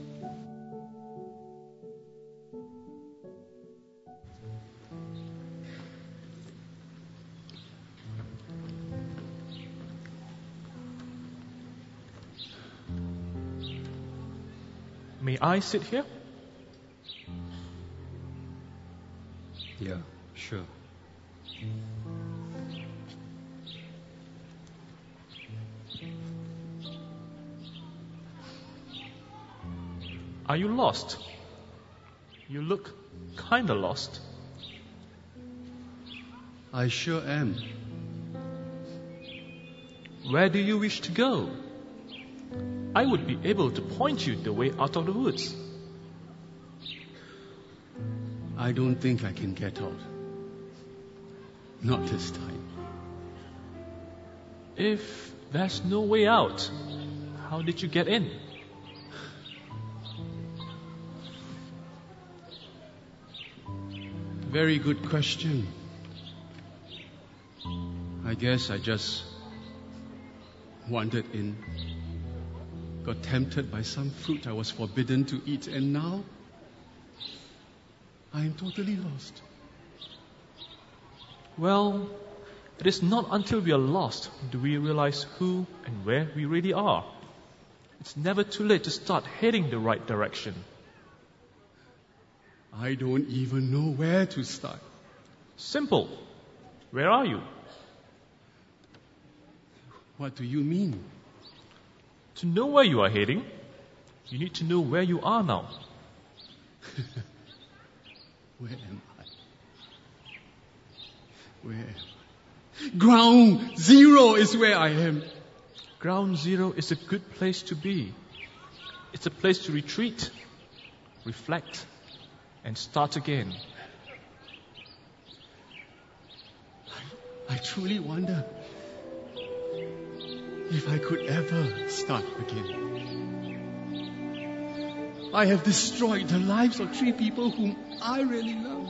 May I sit here? Yeah, sure. Are you lost? You look kinda lost. I sure am. Where do you wish to go? I would be able to point you the way out of the woods. I don't think I can get out. Not this time. If there's no way out, how did you get in? Very good question. I guess I just wandered in, got tempted by some fruit I was forbidden to eat, and now I am totally lost. Well, it is not until we are lost do we realize who and where we really are. It's never too late to start heading the right direction. I don't even know where to start. Simple. Where are you? What do you mean? To know where you are heading, you need to know where you are now. Where am I? Where am I? Ground zero is where I am. Ground zero is a good place to be. It's a place to retreat, reflect, and start again. I, I truly wonder if I could ever start again. I have destroyed the lives of three people whom I really love.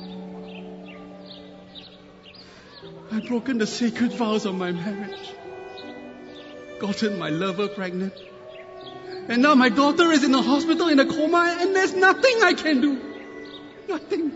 I've broken the sacred vows of my marriage, gotten my lover pregnant, and now my daughter is in a hospital in a coma, and there's nothing I can do. Nothing.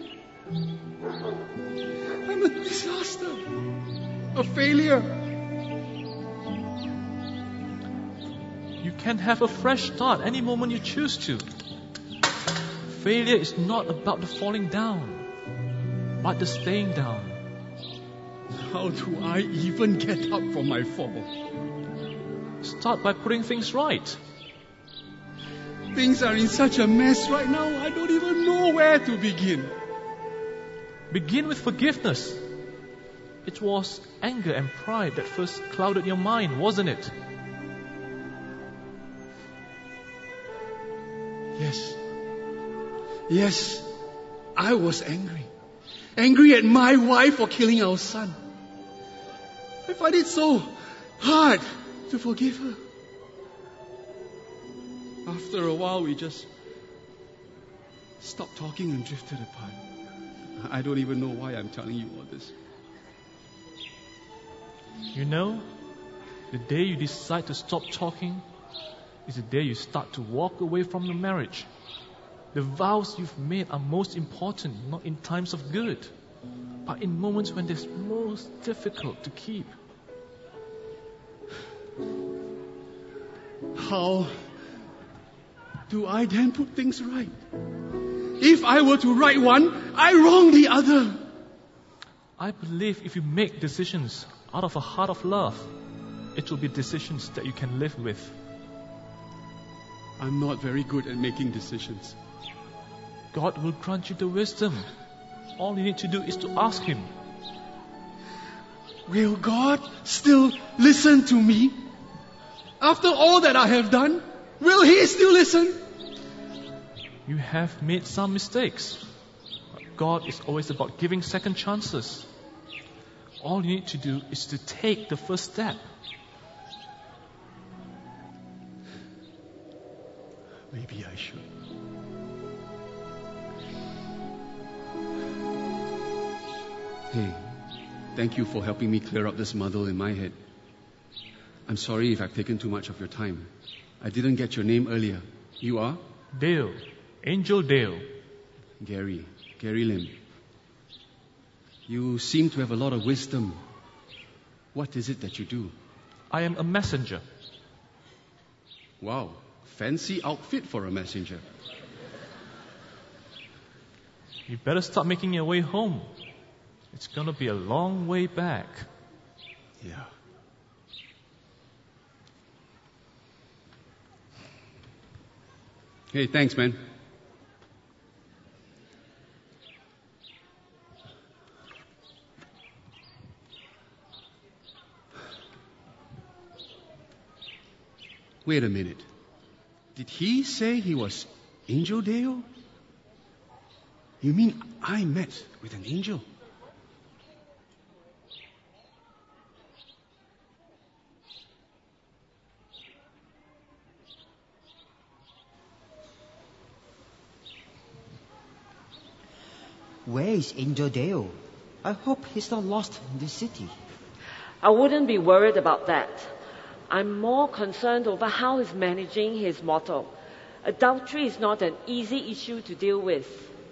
I'm a disaster, a failure. You can have a fresh start any moment you choose to. Failure is not about the falling down, but the staying down. How do I even get up from my fall? Start by putting things right. Things are in such a mess right now, I don't even know where to begin. Begin with forgiveness. It was anger and pride that first clouded your mind, wasn't it? Yes. Yes, I was angry. Angry at my wife for killing our son. I find it so hard to forgive her. After a while, we just stopped talking and drifted apart. I don't even know why I'm telling you all this. You know, the day you decide to stop talking is the day you start to walk away from the marriage. The vows you've made are most important, not in times of good, but in moments when it's most difficult to keep. How do I then put things right? If I were to right one, I wrong the other. I believe if you make decisions out of a heart of love, it will be decisions that you can live with. I'm not very good at making decisions. God will grant you the wisdom. All you need to do is to ask Him. Will God still listen to me? After all that I have done, will He still listen? You have made some mistakes. God is always about giving second chances. All you need to do is to take the first step. Maybe I should. Hey, thank you for helping me clear up this muddle in my head. I'm sorry if I've taken too much of your time. I didn't get your name earlier. You are? Dale. Angel Dale. Gary. Gary Lim. You seem to have a lot of wisdom. What is it that you do? I am a messenger. Wow. Fancy outfit for a messenger. You better start making your way home. It's gonna be a long way back. Yeah. Hey, thanks, man. Wait a minute. Did he say he was Angel Dale? You mean I met with an angel? Where is Angel Dale? I hope he's not lost in this city. I wouldn't be worried about that. I'm more concerned over how he's managing his mortal. Adultery is not an easy issue to deal with.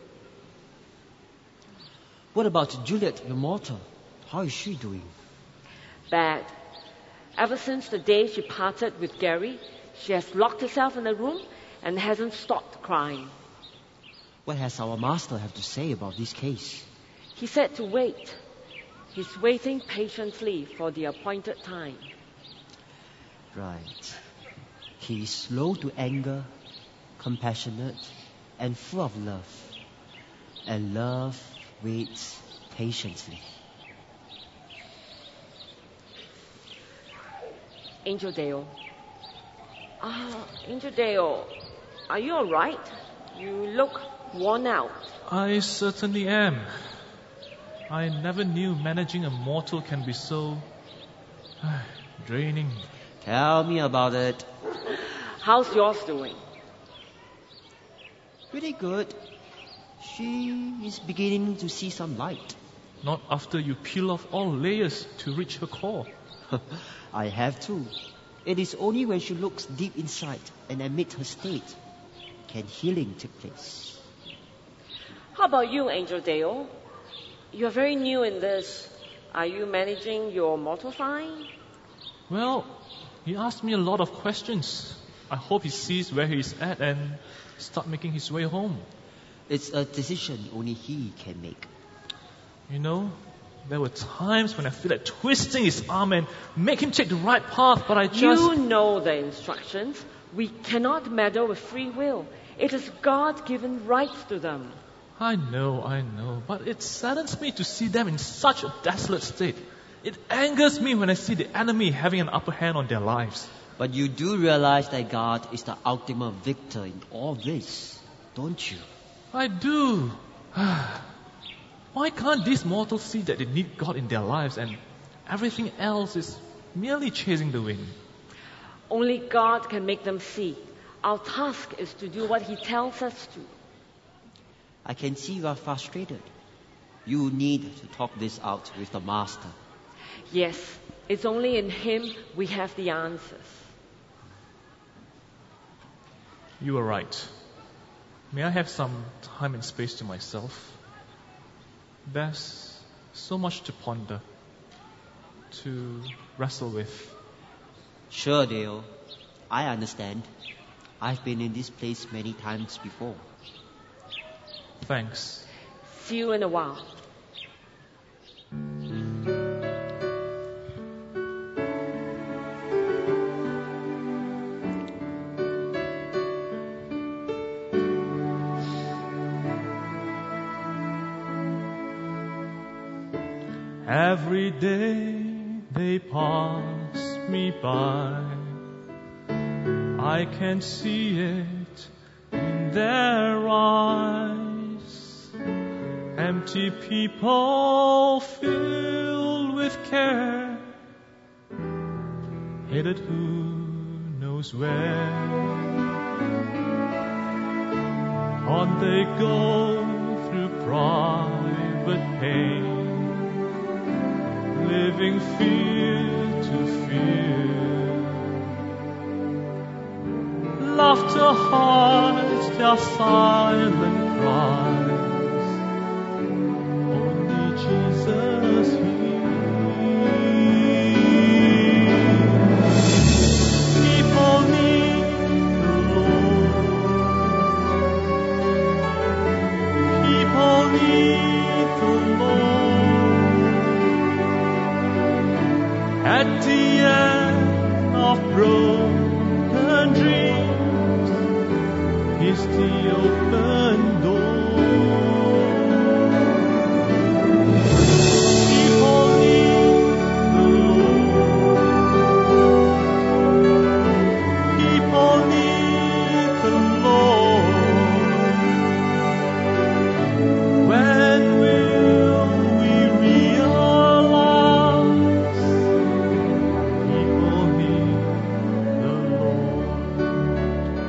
What about Juliet, your mortal? How is she doing? Bad. Ever since the day she parted with Gary, she has locked herself in a room and hasn't stopped crying. What has our master have to say about this case? He said to wait. He's waiting patiently for the appointed time. Right. He is slow to anger, compassionate, and full of love. And love waits patiently. Angel Dale. Ah, Angel Dale, are you all right? You look worn out. I certainly am. I never knew managing a mortal can be so draining. Tell me about it. How's yours doing? Pretty good. She is beginning to see some light. Not after you peel off all layers to reach her core. I have to. It is only when she looks deep inside and admits her state can healing take place. How about you, Angel Dale? You're very new in this. Are you managing your mortal fine? Well, he asked me a lot of questions. I hope he sees where he is at and start making his way home. It's a decision only he can make. You know, there were times when I feel like twisting his arm and make him take the right path, but I just... You know the instructions. We cannot meddle with free will. It is God-given rights to them. I know, I know, but it saddens me to see them in such a desolate state. It angers me when I see the enemy having an upper hand on their lives. But you do realize that God is the ultimate victor in all this, don't you? I do. Why can't these mortals see that they need God in their lives and everything else is merely chasing the wind? Only God can make them see. Our task is to do what He tells us to. I can see you are frustrated. You need to talk this out with the Master. Yes, it's only in Him we have the answers. You are right. May I have some time and space to myself? There's so much to ponder, to wrestle with. Sure, Dale. I understand. I've been in this place many times before. Thanks. See you in a while. Every day they pass me by. I can see it in their eyes. Empty people filled with care, headed who knows where. On they go through private pain, living fear to fear. Laughter hides their silent cries. Only Jesus hears. People need the Lord. People need the Lord. At the end of broken dreams is the open door. People need the Lord. People need the Lord. When will we realize people need the Lord?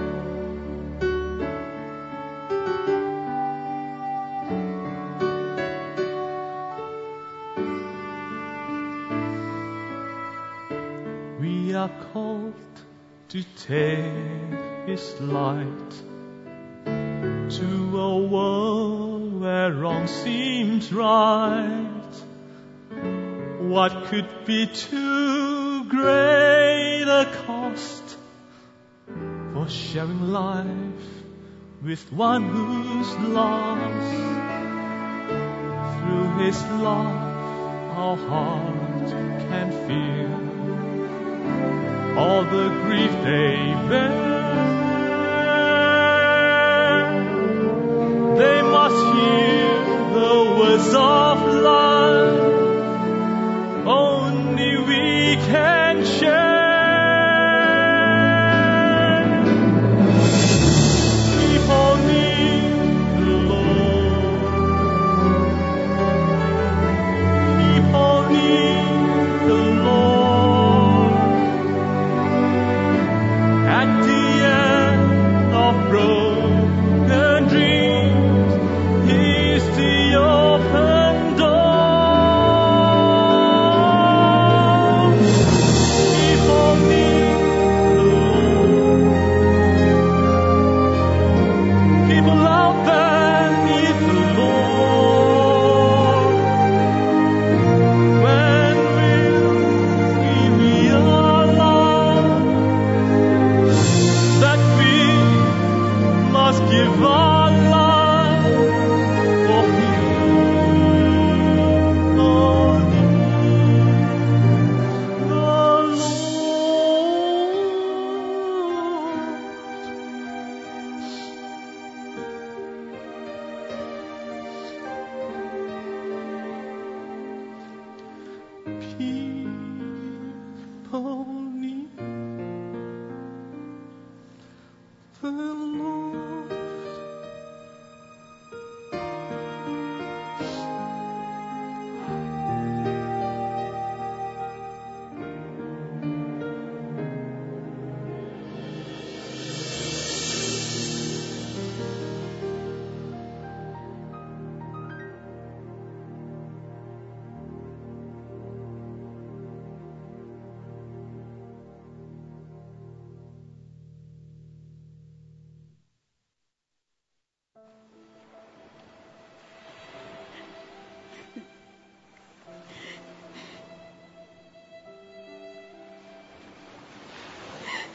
We are called to take His light to a world where wrong seems right. What could be too great a cost for sharing life with one who's lost? Through His love, our heart can feel all the grief they bear. They must hear the words of life only we can share. People need the Lord. People need the Lord. At the end of broken dreams is the open door.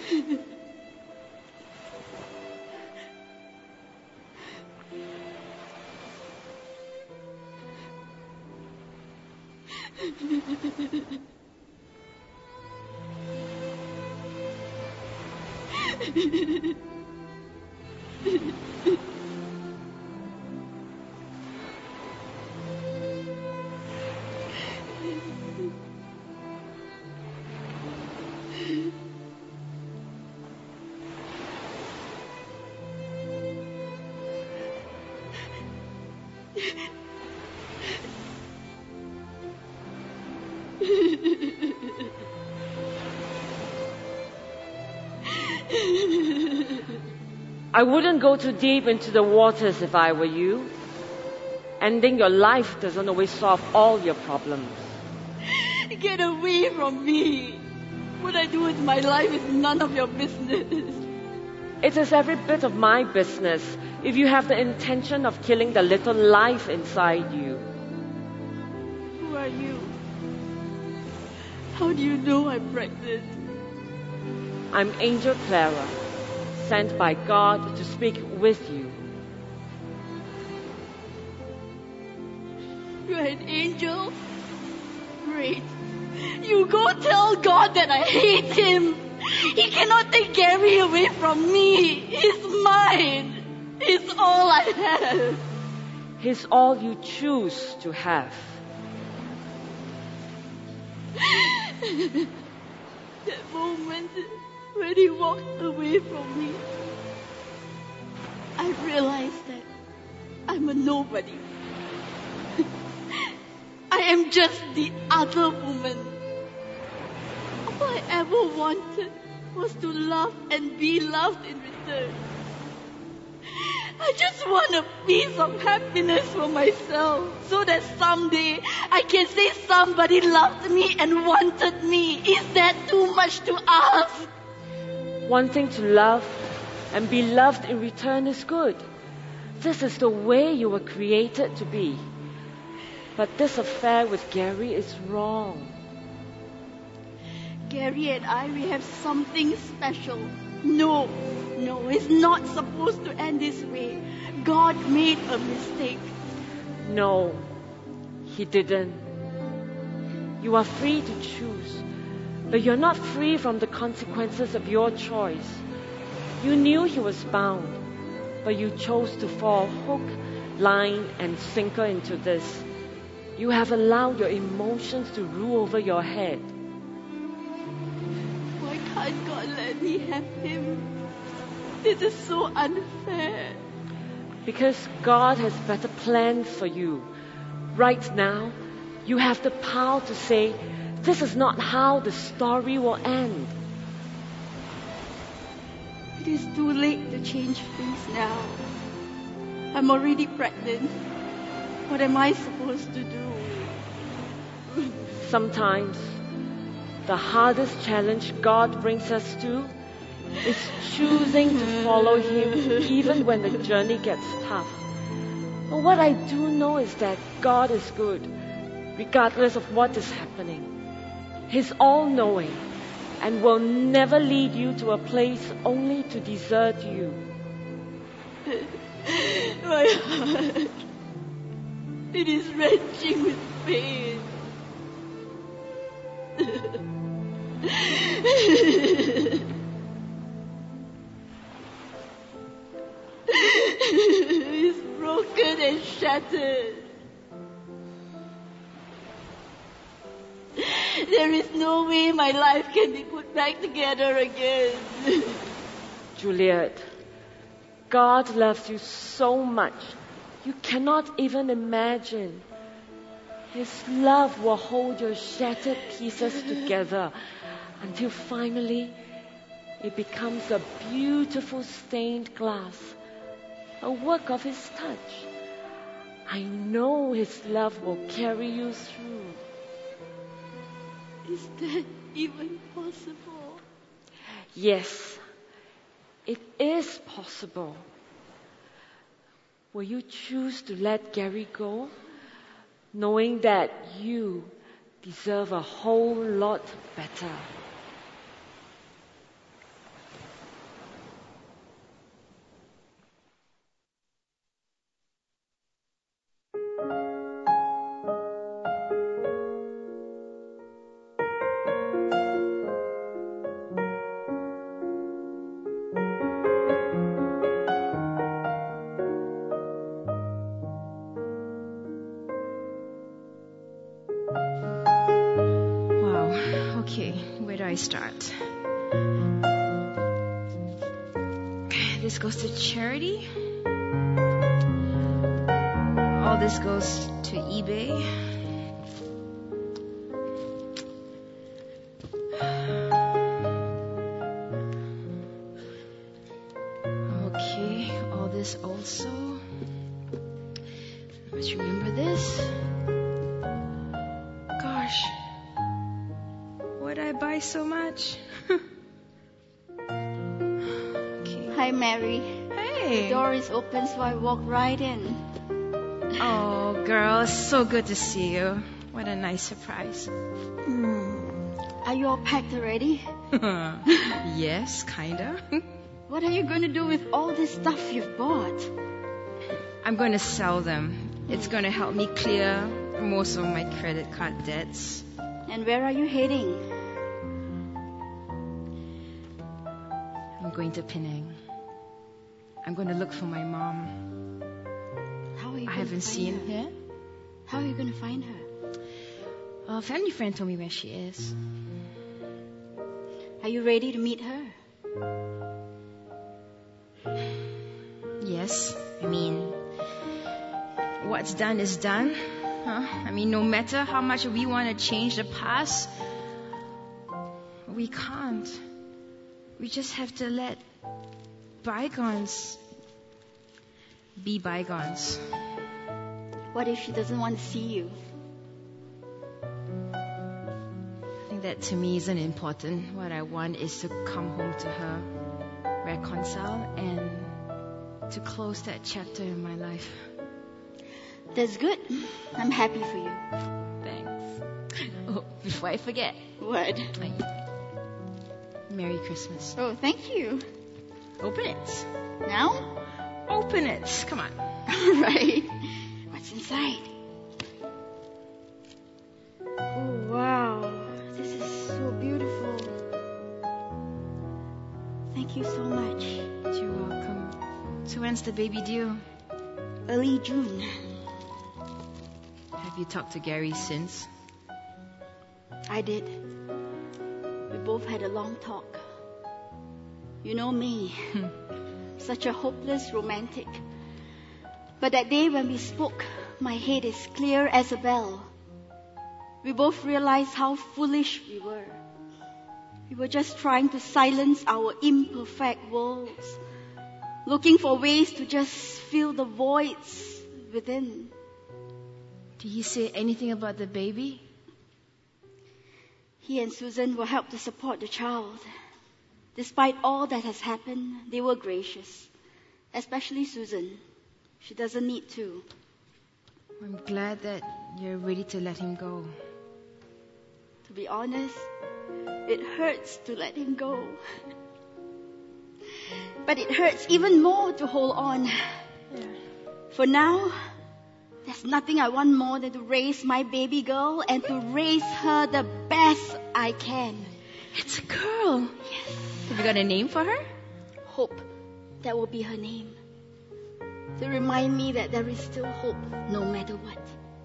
I wouldn't go too deep into the waters if I were you. Ending your life doesn't always solve all your problems. Get away from me. What I do with my life is none of your business. It is every bit of my business if you have the intention of killing the little life inside you. Who are you? How do you know I'm pregnant? I'm Angel Clara, sent by God to speak with you. You're an angel? Great. You go tell God that I hate him. He cannot take Gary away from me. He's mine. He's all I have. He's all you choose to have. That moment when he walked away from me, I realized that I'm a nobody. I am just the other woman. All I ever wanted was to love and be loved in return. I just want a piece of happiness for myself so that someday I can say somebody loved me and wanted me. Is that too much to ask? Wanting to love and be loved in return is good. This is the way you were created to be. But this affair with Gary is wrong. Gary and I, we have something special. No, no, it's not supposed to end this way. God made a mistake. No, He didn't. You are free to choose, but you're not free from the consequences of your choice. You knew He was bound, but you chose to fall hook, line, and sinker into this. You have allowed your emotions to rule over your head. Why can't God let me have him? This is so unfair. Because God has better plans for you. Right now, you have the power to say, this is not how the story will end. It is too late to change things now. I'm already pregnant. What am I supposed to do? Sometimes, the hardest challenge God brings us to is choosing to follow Him even when the journey gets tough. But what I do know is that God is good, regardless of what is happening. He's all-knowing and will never lead you to a place only to desert you. My heart, it is wrenching with pain. It's broken and shattered. There is no way my life can be put back together again. Juliet, God loves you so much, you cannot even imagine. His love will hold your shattered pieces together until finally it becomes a beautiful stained glass, a work of His touch. I know His love will carry you through. Is that even possible? Yes, it is possible. Will you choose to let Gary go, knowing that you deserve a whole lot better? start? This goes to charity. All this goes to eBay. Okay, all this also. Let's remember this. Gosh, why'd I buy so much? Hi, Mary. Hey. The door is open, so I walk right in. Oh, girl, so good to see you. What a nice surprise. Hmm. Are you all packed already? Yes, kinda. What are you going to do with all this stuff you've bought? I'm going to sell them. It's going to help me clear most of my credit card debts. And where are you heading? I'm going to Penang. I'm going to look for my mom. How are you I going haven't to find seen her? her. How are you going to find her? A family friend told me where she is. Are you ready to meet her? Yes. I mean, what's done is done. Huh? I mean, no matter how much we want to change the past, we can't. We just have to let bygones be bygones. What if she doesn't want to see you? I think that to me isn't important. What I want is to come home to her, reconcile, and to close that chapter in my life. That's good. I'm happy for you. Thanks. Oh, before I forget. What? Merry Christmas. Oh, thank you. Open it. Now? Open it. Come on. All right. What's inside? Oh, wow. This is so beautiful. Thank you so much. You're welcome. So when's the baby due? Early June. Have you talked to Gary since? I did. We both had a long talk. You know me. Such a hopeless romantic. But that day when we spoke, my head is clear as a bell. We both realized how foolish we were. We were just trying to silence our imperfect worlds, looking for ways to just fill the voids within. Did he say anything about the baby? He and Susan will help to support the child. Despite all that has happened, they were gracious. Especially Susan. She doesn't need to. I'm glad that you're ready to let him go. To be honest, it hurts to let him go. But it hurts even more to hold on. Yeah. For now, there's nothing I want more than to raise my baby girl and to raise her the best I can. It's a girl. Yes. Have you got a name for her? Hope. That will be her name. To remind me that there is still hope, no matter what.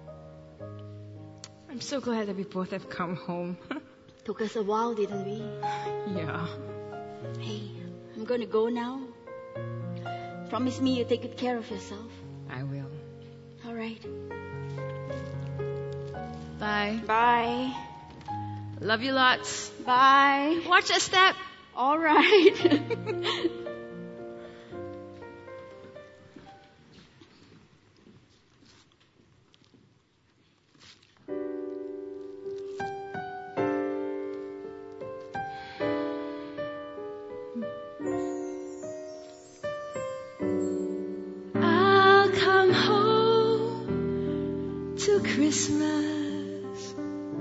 I'm so glad that we both have come home. Took us a while, didn't we? Yeah. Hey, I'm going to go now. Promise me you'll take good care of yourself. I will. All right. Bye. Bye. Love you lots. Bye. Watch a step. All right. I'll come home to Christmas.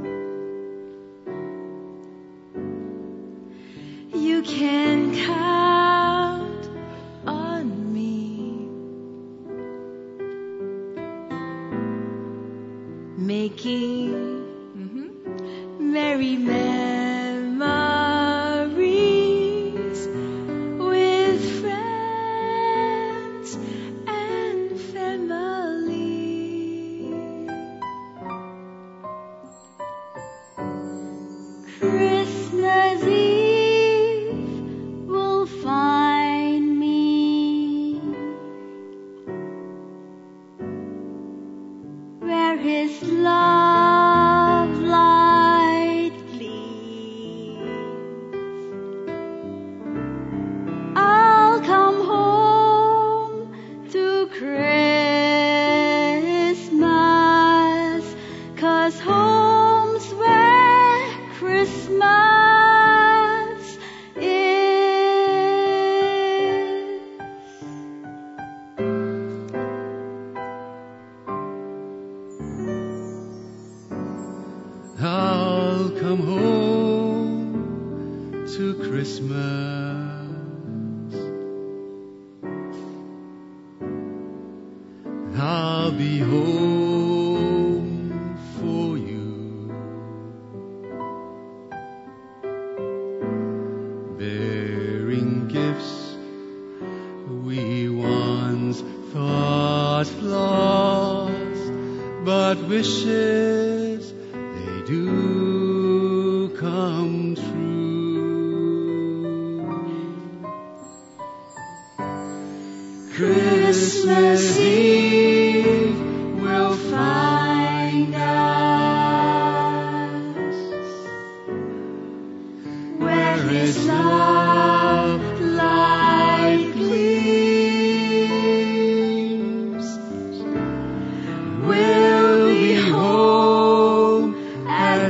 You can count on me, making mhm, merry memories with friends and family. Christmas to Christmas. I'll be home for you, bearing gifts we once thought lost, but wishes they do come true. Christmas Eve will find us where His love light gleams. We'll be home at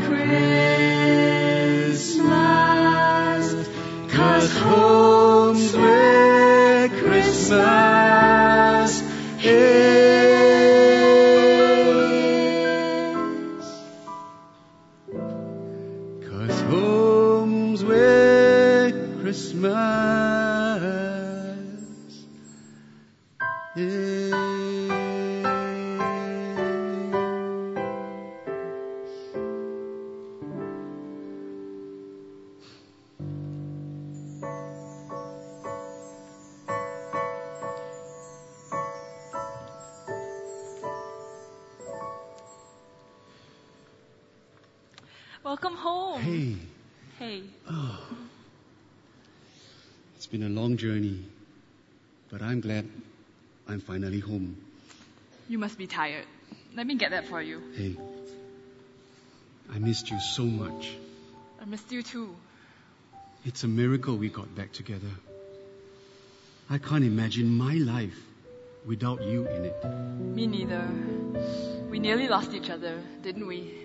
Christmas, 'cause home's where Christmas is. 'Cause home's where Christmas is. Welcome home. Hey, Hey. oh, it's been a long journey, but I'm glad I'm finally home. You must be tired. Let me get that for you. Hey, I missed you so much. I missed you too. It's a miracle we got back together. I can't imagine my life without you in it. Me neither. We nearly lost each other, didn't we?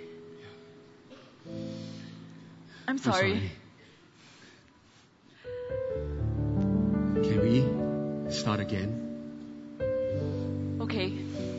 I'm sorry. I'm sorry. Can we start again? Okay.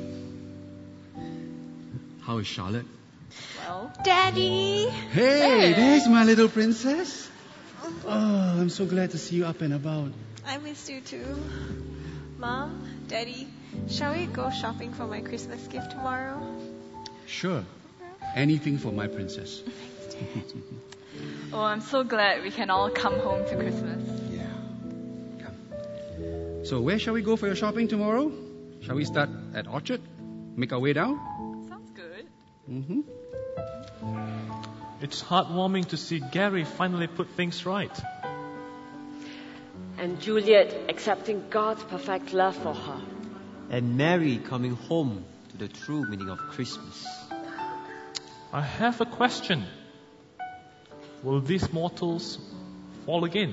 How is Charlotte? Well. Daddy! Hey, there's my little princess. Oh, I'm so glad to see you up and about. I missed you too. Mom, Daddy, shall we go shopping for my Christmas gift tomorrow? Sure. Anything for my princess. Oh, I'm so glad we can all come home to Christmas. Yeah. Come. So where shall we go for your shopping tomorrow? Shall we start at Orchard? Make our way down? Sounds good. Mm-hmm. It's heartwarming to see Gary finally put things right. And Juliet accepting God's perfect love for her. And Mary coming home to the true meaning of Christmas. I have a question. Will these mortals fall again?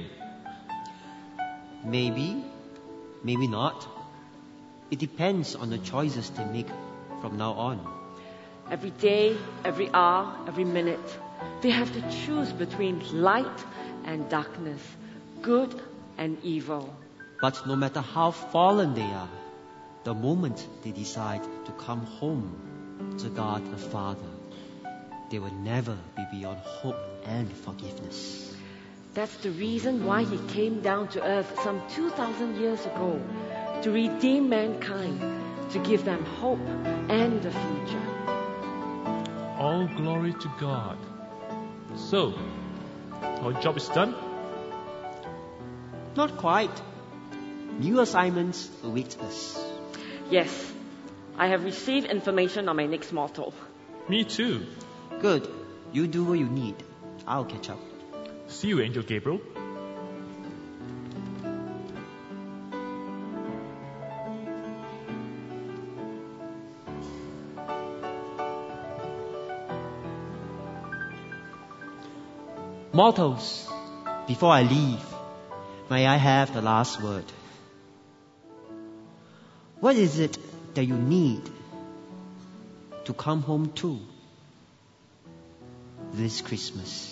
Maybe, maybe not. It depends on the choices they make from now on. Every day, every hour, every minute, they have to choose between light and darkness, good and evil. But no matter how fallen they are, the moment they decide to come home to God the Father, they will never be beyond hope and forgiveness. That's the reason why He came down to earth some two thousand years ago, to redeem mankind, to give them hope and the future. All glory to God. So, our job is done? Not quite. New assignments await us. Yes, I have received information on my next mortal. Me too. Good. You do what you need. I'll catch up. See you, Angel Gabriel. Mortals, before I leave, may I have the last word? What is it that you need to come home to this Christmas?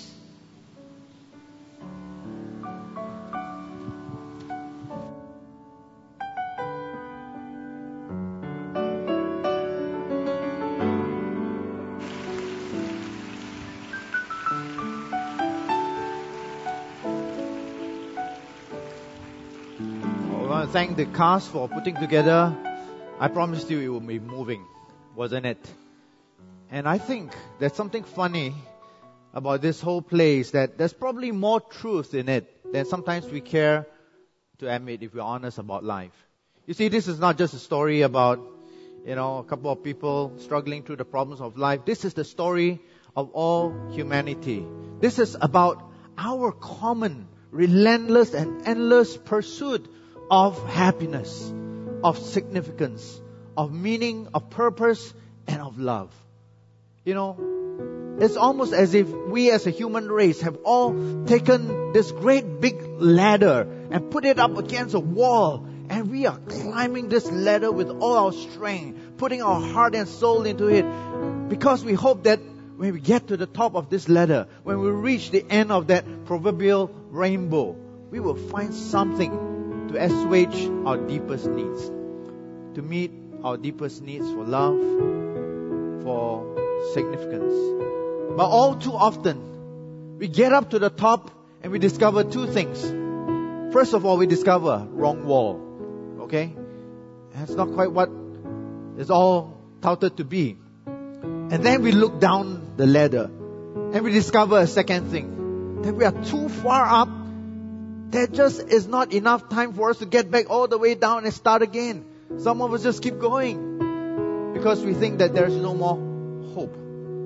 want to thank the cast for putting together. I promised you it would be moving, wasn't it? And I think there's something funny about this whole play is that there's probably more truth in it than sometimes we care to admit if we're honest about life. You see, this is not just a story about, you know, a couple of people struggling through the problems of life. This is the story of all humanity. This is about our common, relentless and endless pursuit of happiness, of significance, of meaning, of purpose, and of love. You know, it's almost as if we as a human race have all taken this great big ladder and put it up against a wall, and we are climbing this ladder with all our strength, putting our heart and soul into it, because we hope that when we get to the top of this ladder, when we reach the end of that proverbial rainbow, we will find something to assuage our deepest needs, to meet our deepest needs for love, for significance. But all too often, we get up to the top and we discover two things. First of all, we discover wrong wall. Okay? And it's not quite what it's all touted to be. And then we look down the ladder and we discover a second thing, that we are too far up. There just is not enough time for us to get back all the way down and start again. Some of us just keep going because we think that there's no more hope.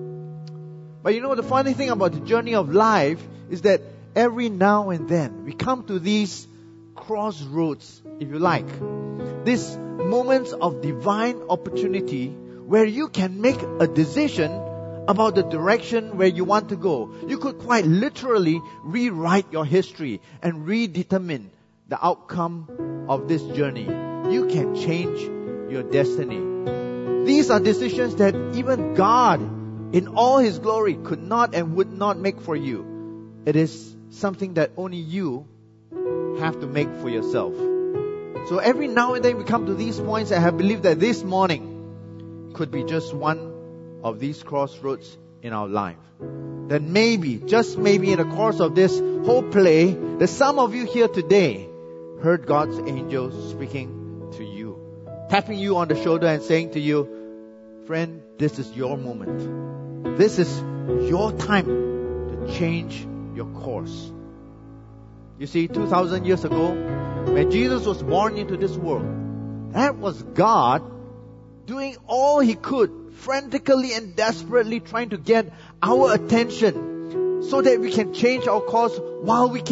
But you know, the funny thing about the journey of life is that every now and then we come to these crossroads, if you like, these moments of divine opportunity where you can make a decision about the direction where you want to go. You could quite literally rewrite your history and redetermine the outcome of this journey. You can change your destiny. These are decisions that even God, in all His glory, could not and would not make for you. It is something that only you have to make for yourself. So every now and then we come to these points, and I believe that this morning could be just one of these crossroads in our life. That maybe, just maybe in the course of this whole play, that some of you here today heard God's angels speaking to you, tapping you on the shoulder and saying to you, friend, this is your moment. This is your time to change your course. You see, two thousand years ago, when Jesus was born into this world, that was God doing all He could, frantically and desperately trying to get our attention so that we can change our course while we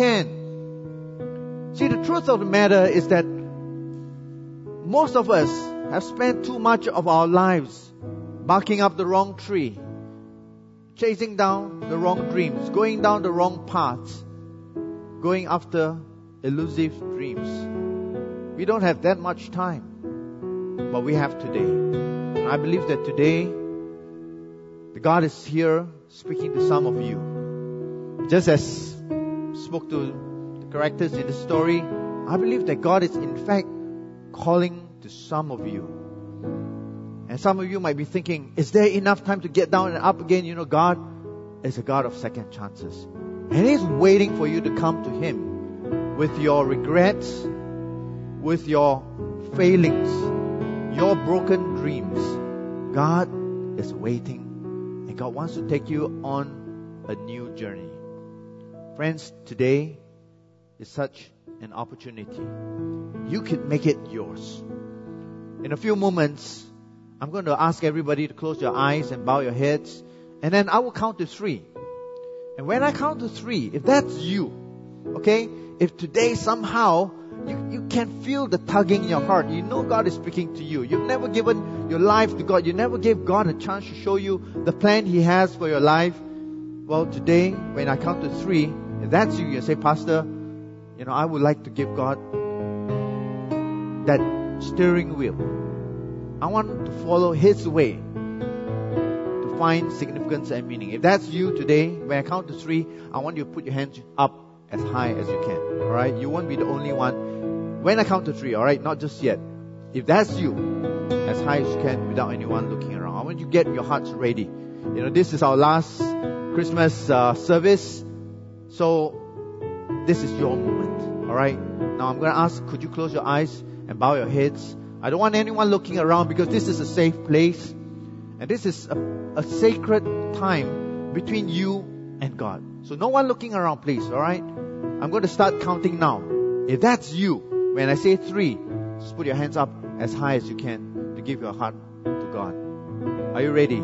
can. See, the truth of the matter is that most of us have spent too much of our lives barking up the wrong tree, chasing down the wrong dreams, going down the wrong paths, going after elusive dreams. We don't have that much time, but we have today. I believe that today, the God is here speaking to some of you. Just as spoke to the characters in the story, I believe that God is in fact calling to some of you. And some of you might be thinking, is there enough time to get down and up again? You know, God is a God of second chances. And He's waiting for you to come to Him with your regrets, with your failings, your broken dreams. God is waiting, and God wants to take you on a new journey. Friends, today is such an opportunity. You can make it yours. In a few moments, I'm going to ask everybody to close your eyes and bow your heads, and then I will count to three. And when I count to three, if that's you, okay, if today somehow You, you can feel the tugging in your heart. You know God is speaking to you. You've never given your life to God. You never gave God a chance to show you the plan He has for your life. Well, today, when I count to three, if that's you, you say, Pastor, you know, I would like to give God that steering wheel. I want to follow His way to find significance and meaning. If that's you today, when I count to three, I want you to put your hands up as high as you can. Alright? You won't be the only one. When I count to three, alright? Not just yet. If that's you, as high as you can without anyone looking around. I want you to get your hearts ready. You know, this is our last Christmas uh, service. So, this is your moment. All right? Now I'm going to ask, could you close your eyes and bow your heads? I don't want anyone looking around because this is a safe place. And this is a, a sacred time between you and God. So no one looking around, please. All right? I'm going to start counting now. If that's you, when I say three, just put your hands up as high as you can to give your heart to God. Are you ready?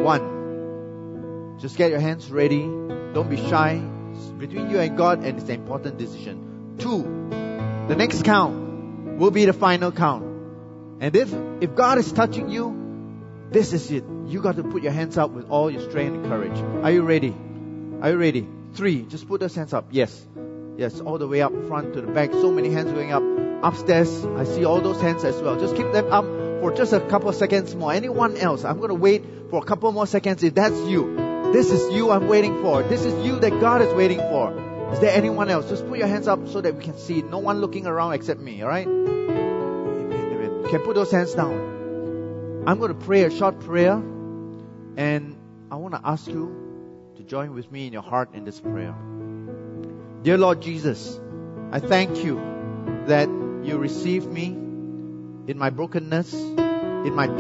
One. Just get your hands ready. Don't be shy. It's between you and God, and it's an important decision. Two. The next count will be the final count. And if, if God is touching you, this is it. You got to put your hands up with all your strength and courage. Are you ready? Are you ready? Three. Just put those hands up. Yes. Yes, all the way up front to the back. So many hands going up. Upstairs, I see all those hands as well. Just keep them up for just a couple of seconds more. Anyone else? I'm going to wait for a couple more seconds. If that's you, this is you I'm waiting for. This is you that God is waiting for. Is there anyone else? Just put your hands up so that we can see. No one looking around except me, all right? Amen, amen. You can put those hands down. I'm going to pray a short prayer, and I want to ask you to join with me in your heart in this prayer. Dear Lord Jesus, I thank you that you receive me in my brokenness, in my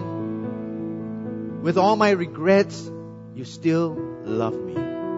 pain. With all my regrets, you still love me.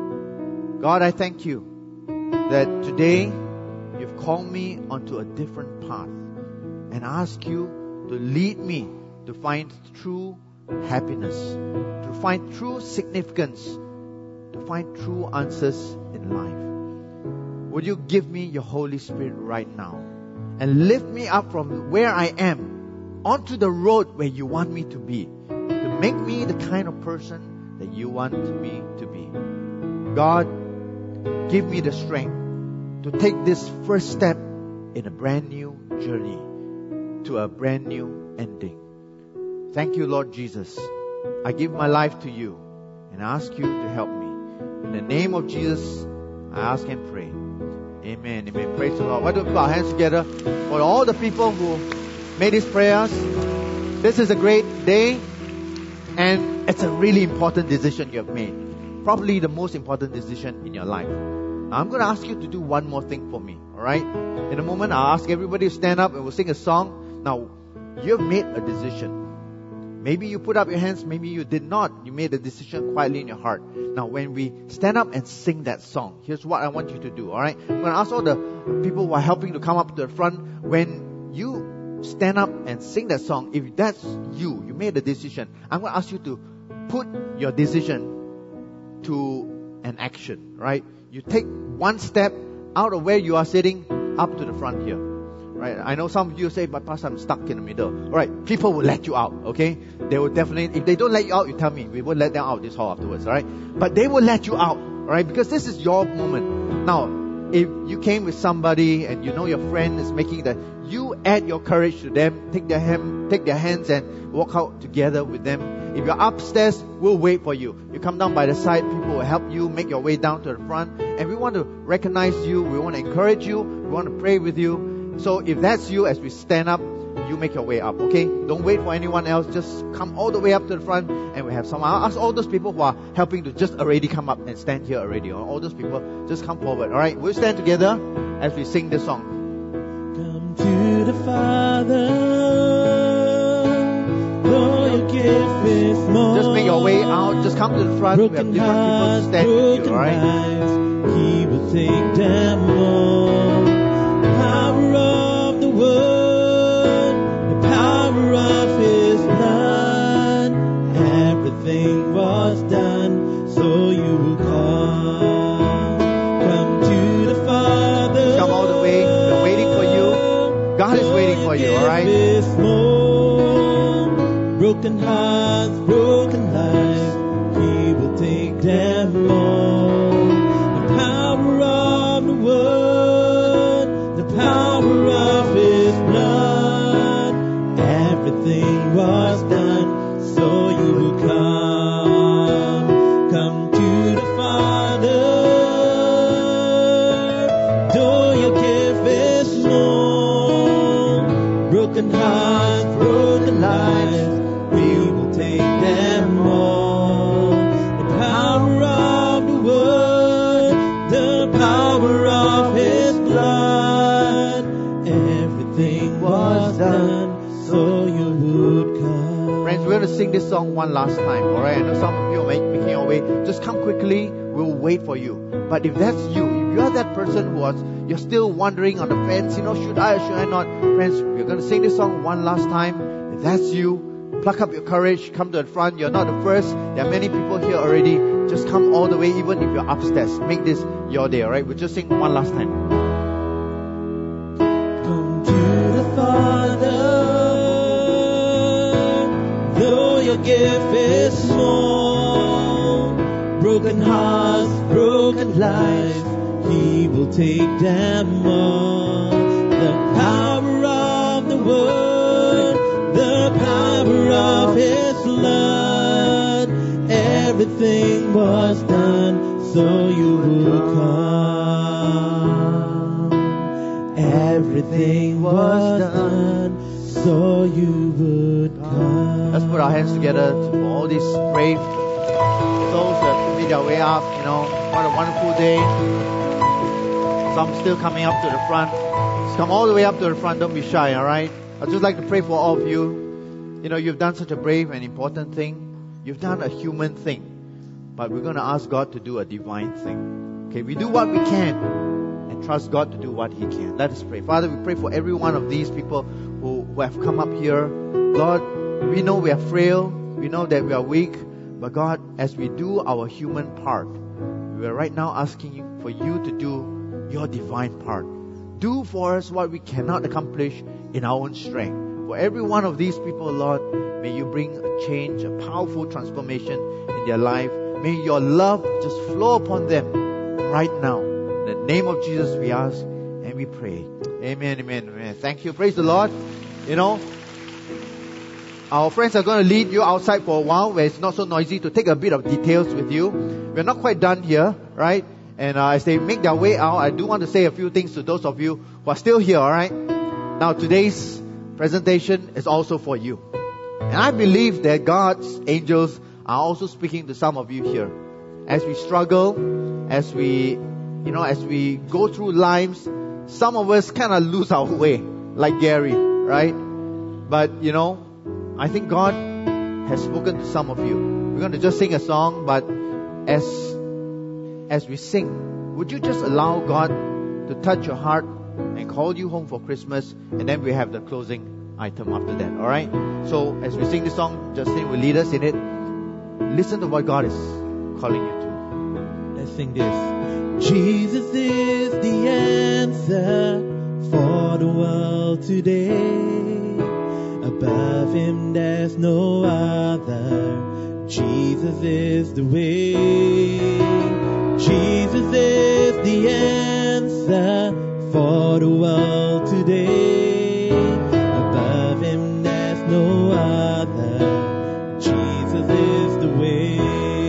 God, I thank you that today you've called me onto a different path, and I ask you to lead me to find true happiness, to find true significance, to find true answers in life. Would you give me your Holy Spirit right now and lift me up from where I am onto the road where you want me to be, to make me the kind of person that you want me to be. God, give me the strength to take this first step in a brand new journey to a brand new ending. Thank you, Lord Jesus. I give my life to you and I ask you to help me. In the name of Jesus, I ask and pray. Amen. Amen. Praise the Lord. Why don't we put our hands together for all the people who made these prayers. This is a great day, and it's a really important decision you have made. Probably the most important decision in your life. Now, I'm going to ask you to do one more thing for me. All right? In a moment, I'll ask everybody to stand up and we'll sing a song. Now, you've made a decision. Maybe you put up your hands, maybe you did not. You made a decision quietly in your heart. Now, when we stand up and sing that song, here's what I want you to do, all right? I'm going to ask all the people who are helping to come up to the front. When you stand up and sing that song, if that's you, you made a decision, I'm going to ask you to put your decision to an action, right? You take one step out of where you are sitting up to the front here. Right? I know some of you say, but Pastor, I'm stuck in the middle. All right, people will let you out, okay? They will definitely, if they don't let you out, you tell me. We won't let them out this hall afterwards, all right? But they will let you out, all right? Because this is your moment. Now, if you came with somebody and you know your friend is making that, you add your courage to them, take their hand, take their hands and walk out together with them. If you're upstairs, we'll wait for you. You come down by the side, people will help you make your way down to the front. And we want to recognize you, we want to encourage you, we want to pray with you. So if that's you, as we stand up, you make your way up, okay? Don't wait for anyone else. Just come all the way up to the front and we have someone. I'll ask all those people who are helping to just already come up and stand here already. All those people, just come forward, all right? We'll stand together as we sing this song. Come to the Father, though your gift is more. Just make your way out. Just come to the front. We have different people to stand with you, all right? He will take them all. Power of the word, the power of his blood, everything was done, so you will come. Come to the Father. Come all the way. We're waiting for you. God is waiting for you, alright? Broken hearts, broken lives, he will take them all. The power of the word, the power of his blood, everything was done, so you will come. Come to the Father, though your gift is small. Broken hearts, broken lives, we will take them all. The power of the word, the power of his so you would come. Friends, we're going to sing this song one last time, alright? I know some of you are make, making your way. Just come quickly, we'll wait for you. But if that's you, if you're that person who was, you're still wondering on the fence, you know, should I or should I not? Friends, we're going to sing this song one last time. If that's you, pluck up your courage, come to the front. You're not the first. There are many people here already. Just come all the way, even if you're upstairs. Make this your day, alright? We'll just sing one last time. Come to the Father, though your gift is small. Broken hearts, broken lives, He will take them all. The power of the Word, the power of His blood, everything was done so you would come. Everything was done so you would come. Let's put our hands together for all these brave souls that have made their way up. You know, what a wonderful day. Some still coming up to the front. Just come all the way up to the front. Don't be shy, alright? I'd just like to pray for all of you. You know, you've done such a brave and important thing. You've done a human thing. But we're going to ask God to do a divine thing. Okay, we do what we can and trust God to do what He can. Let us pray. Father, we pray for every one of these people who, who have come up here. Lord, we know we are frail. We know that we are weak. But God, as we do our human part, we are right now asking you for you to do your divine part. Do for us what we cannot accomplish in our own strength. For every one of these people, Lord, may you bring a change, a powerful transformation in their life. May your love just flow upon them right now. In the name of Jesus we ask and we pray. Amen, amen, amen. Thank you. Praise the Lord. You know, our friends are going to lead you outside for a while where it's not so noisy to take a bit of details with you. We're not quite done here, right? And uh, as they make their way out, I do want to say a few things to those of you who are still here, alright? Now, today's presentation is also for you. And I believe that God's angels are also speaking to some of you here. As we struggle, as we, you know, as we go through lives, some of us kind of lose our way, like Gary, right? But, you know, I think God has spoken to some of you. We're going to just sing a song, but as as we sing, would you just allow God to touch your heart and call you home for Christmas, and then we have the closing item after that, alright? So as we sing this song, Justin will lead us in it. Listen to what God is calling you to. Let's sing this. Jesus is the answer for the world today. Above Him there's no other. Jesus is the way. Jesus is the answer for the world today. Above Him there's no other. Jesus is the way.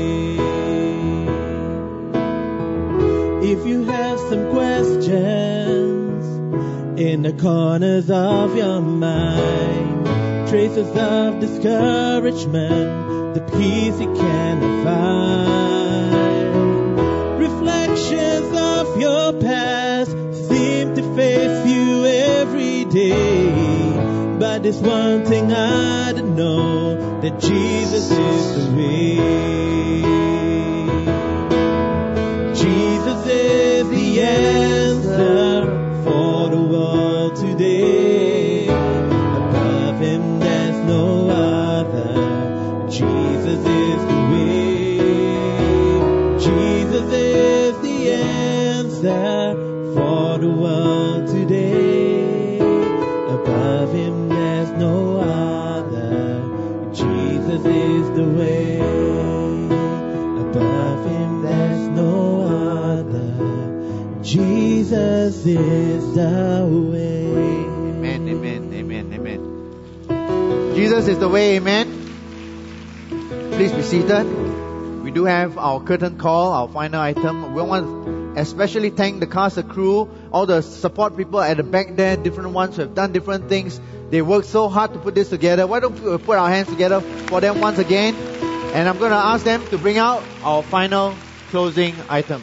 If you have some questions in the corners of your mind, traces of discouragement, the peace you cannot find, reflections of your past seem to face you every day. But there's one thing I don't know, that Jesus is the way. Jesus is the answer for the world today. Above Him there's no other. Jesus is the way. Jesus is the answer for the world today. Above Him there's no other. Jesus is the way. Above Him there's no other. Jesus is the way. Amen, amen, amen, amen. Jesus is the way, amen. Please be seated. We do have our curtain call, our final item. We want to especially thank the cast, the crew, all the support people at the back there, different ones who have done different things. They worked so hard to put this together. Why don't we put our hands together for them once again? And I'm going to ask them to bring out our final closing item.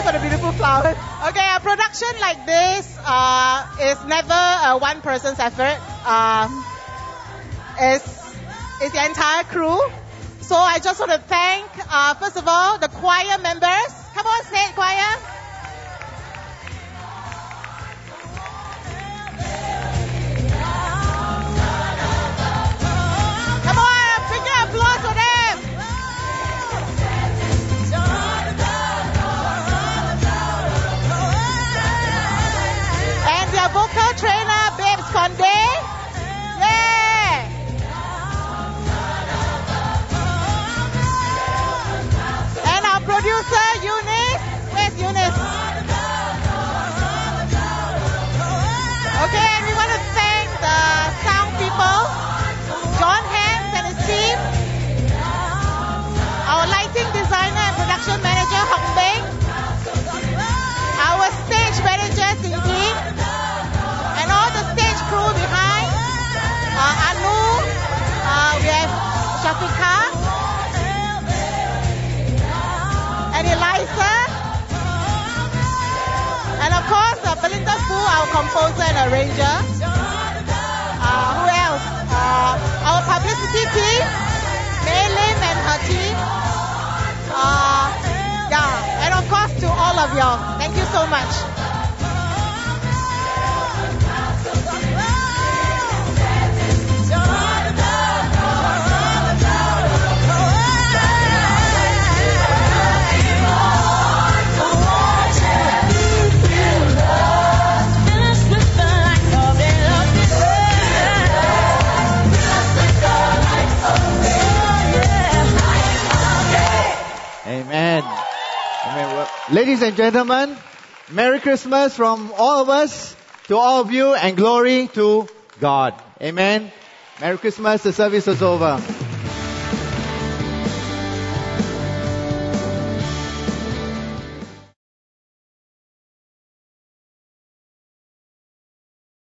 for the beautiful flowers. Okay, a production like this uh, is never a one person's effort. Uh, it's, it's the entire crew. So I just want to thank, uh, first of all, the choir members. Come on, stage choir. Come on, big applause for them. And their vocal trainer, Babes Conde. Yeah. And our producer, Eunice. Where's Eunice? Okay, and we want to thank the sound people, John Hams and his team, our lighting designer and production manager, Hong Beng, our stage manager, Sing King, and all the stage crew behind, uh, Anu, uh, we have Shafika, and Eliza, and of course, uh, Belinda Fu, our composer and arranger. Uh, who else? Uh, our publicity team, Mei Lim and her team. Uh, yeah, and of course to all of y'all. Thank you so much. Amen. Amen. Well, ladies and gentlemen, Merry Christmas from all of us to all of you, and glory to God. Amen. Merry Christmas. The service is over.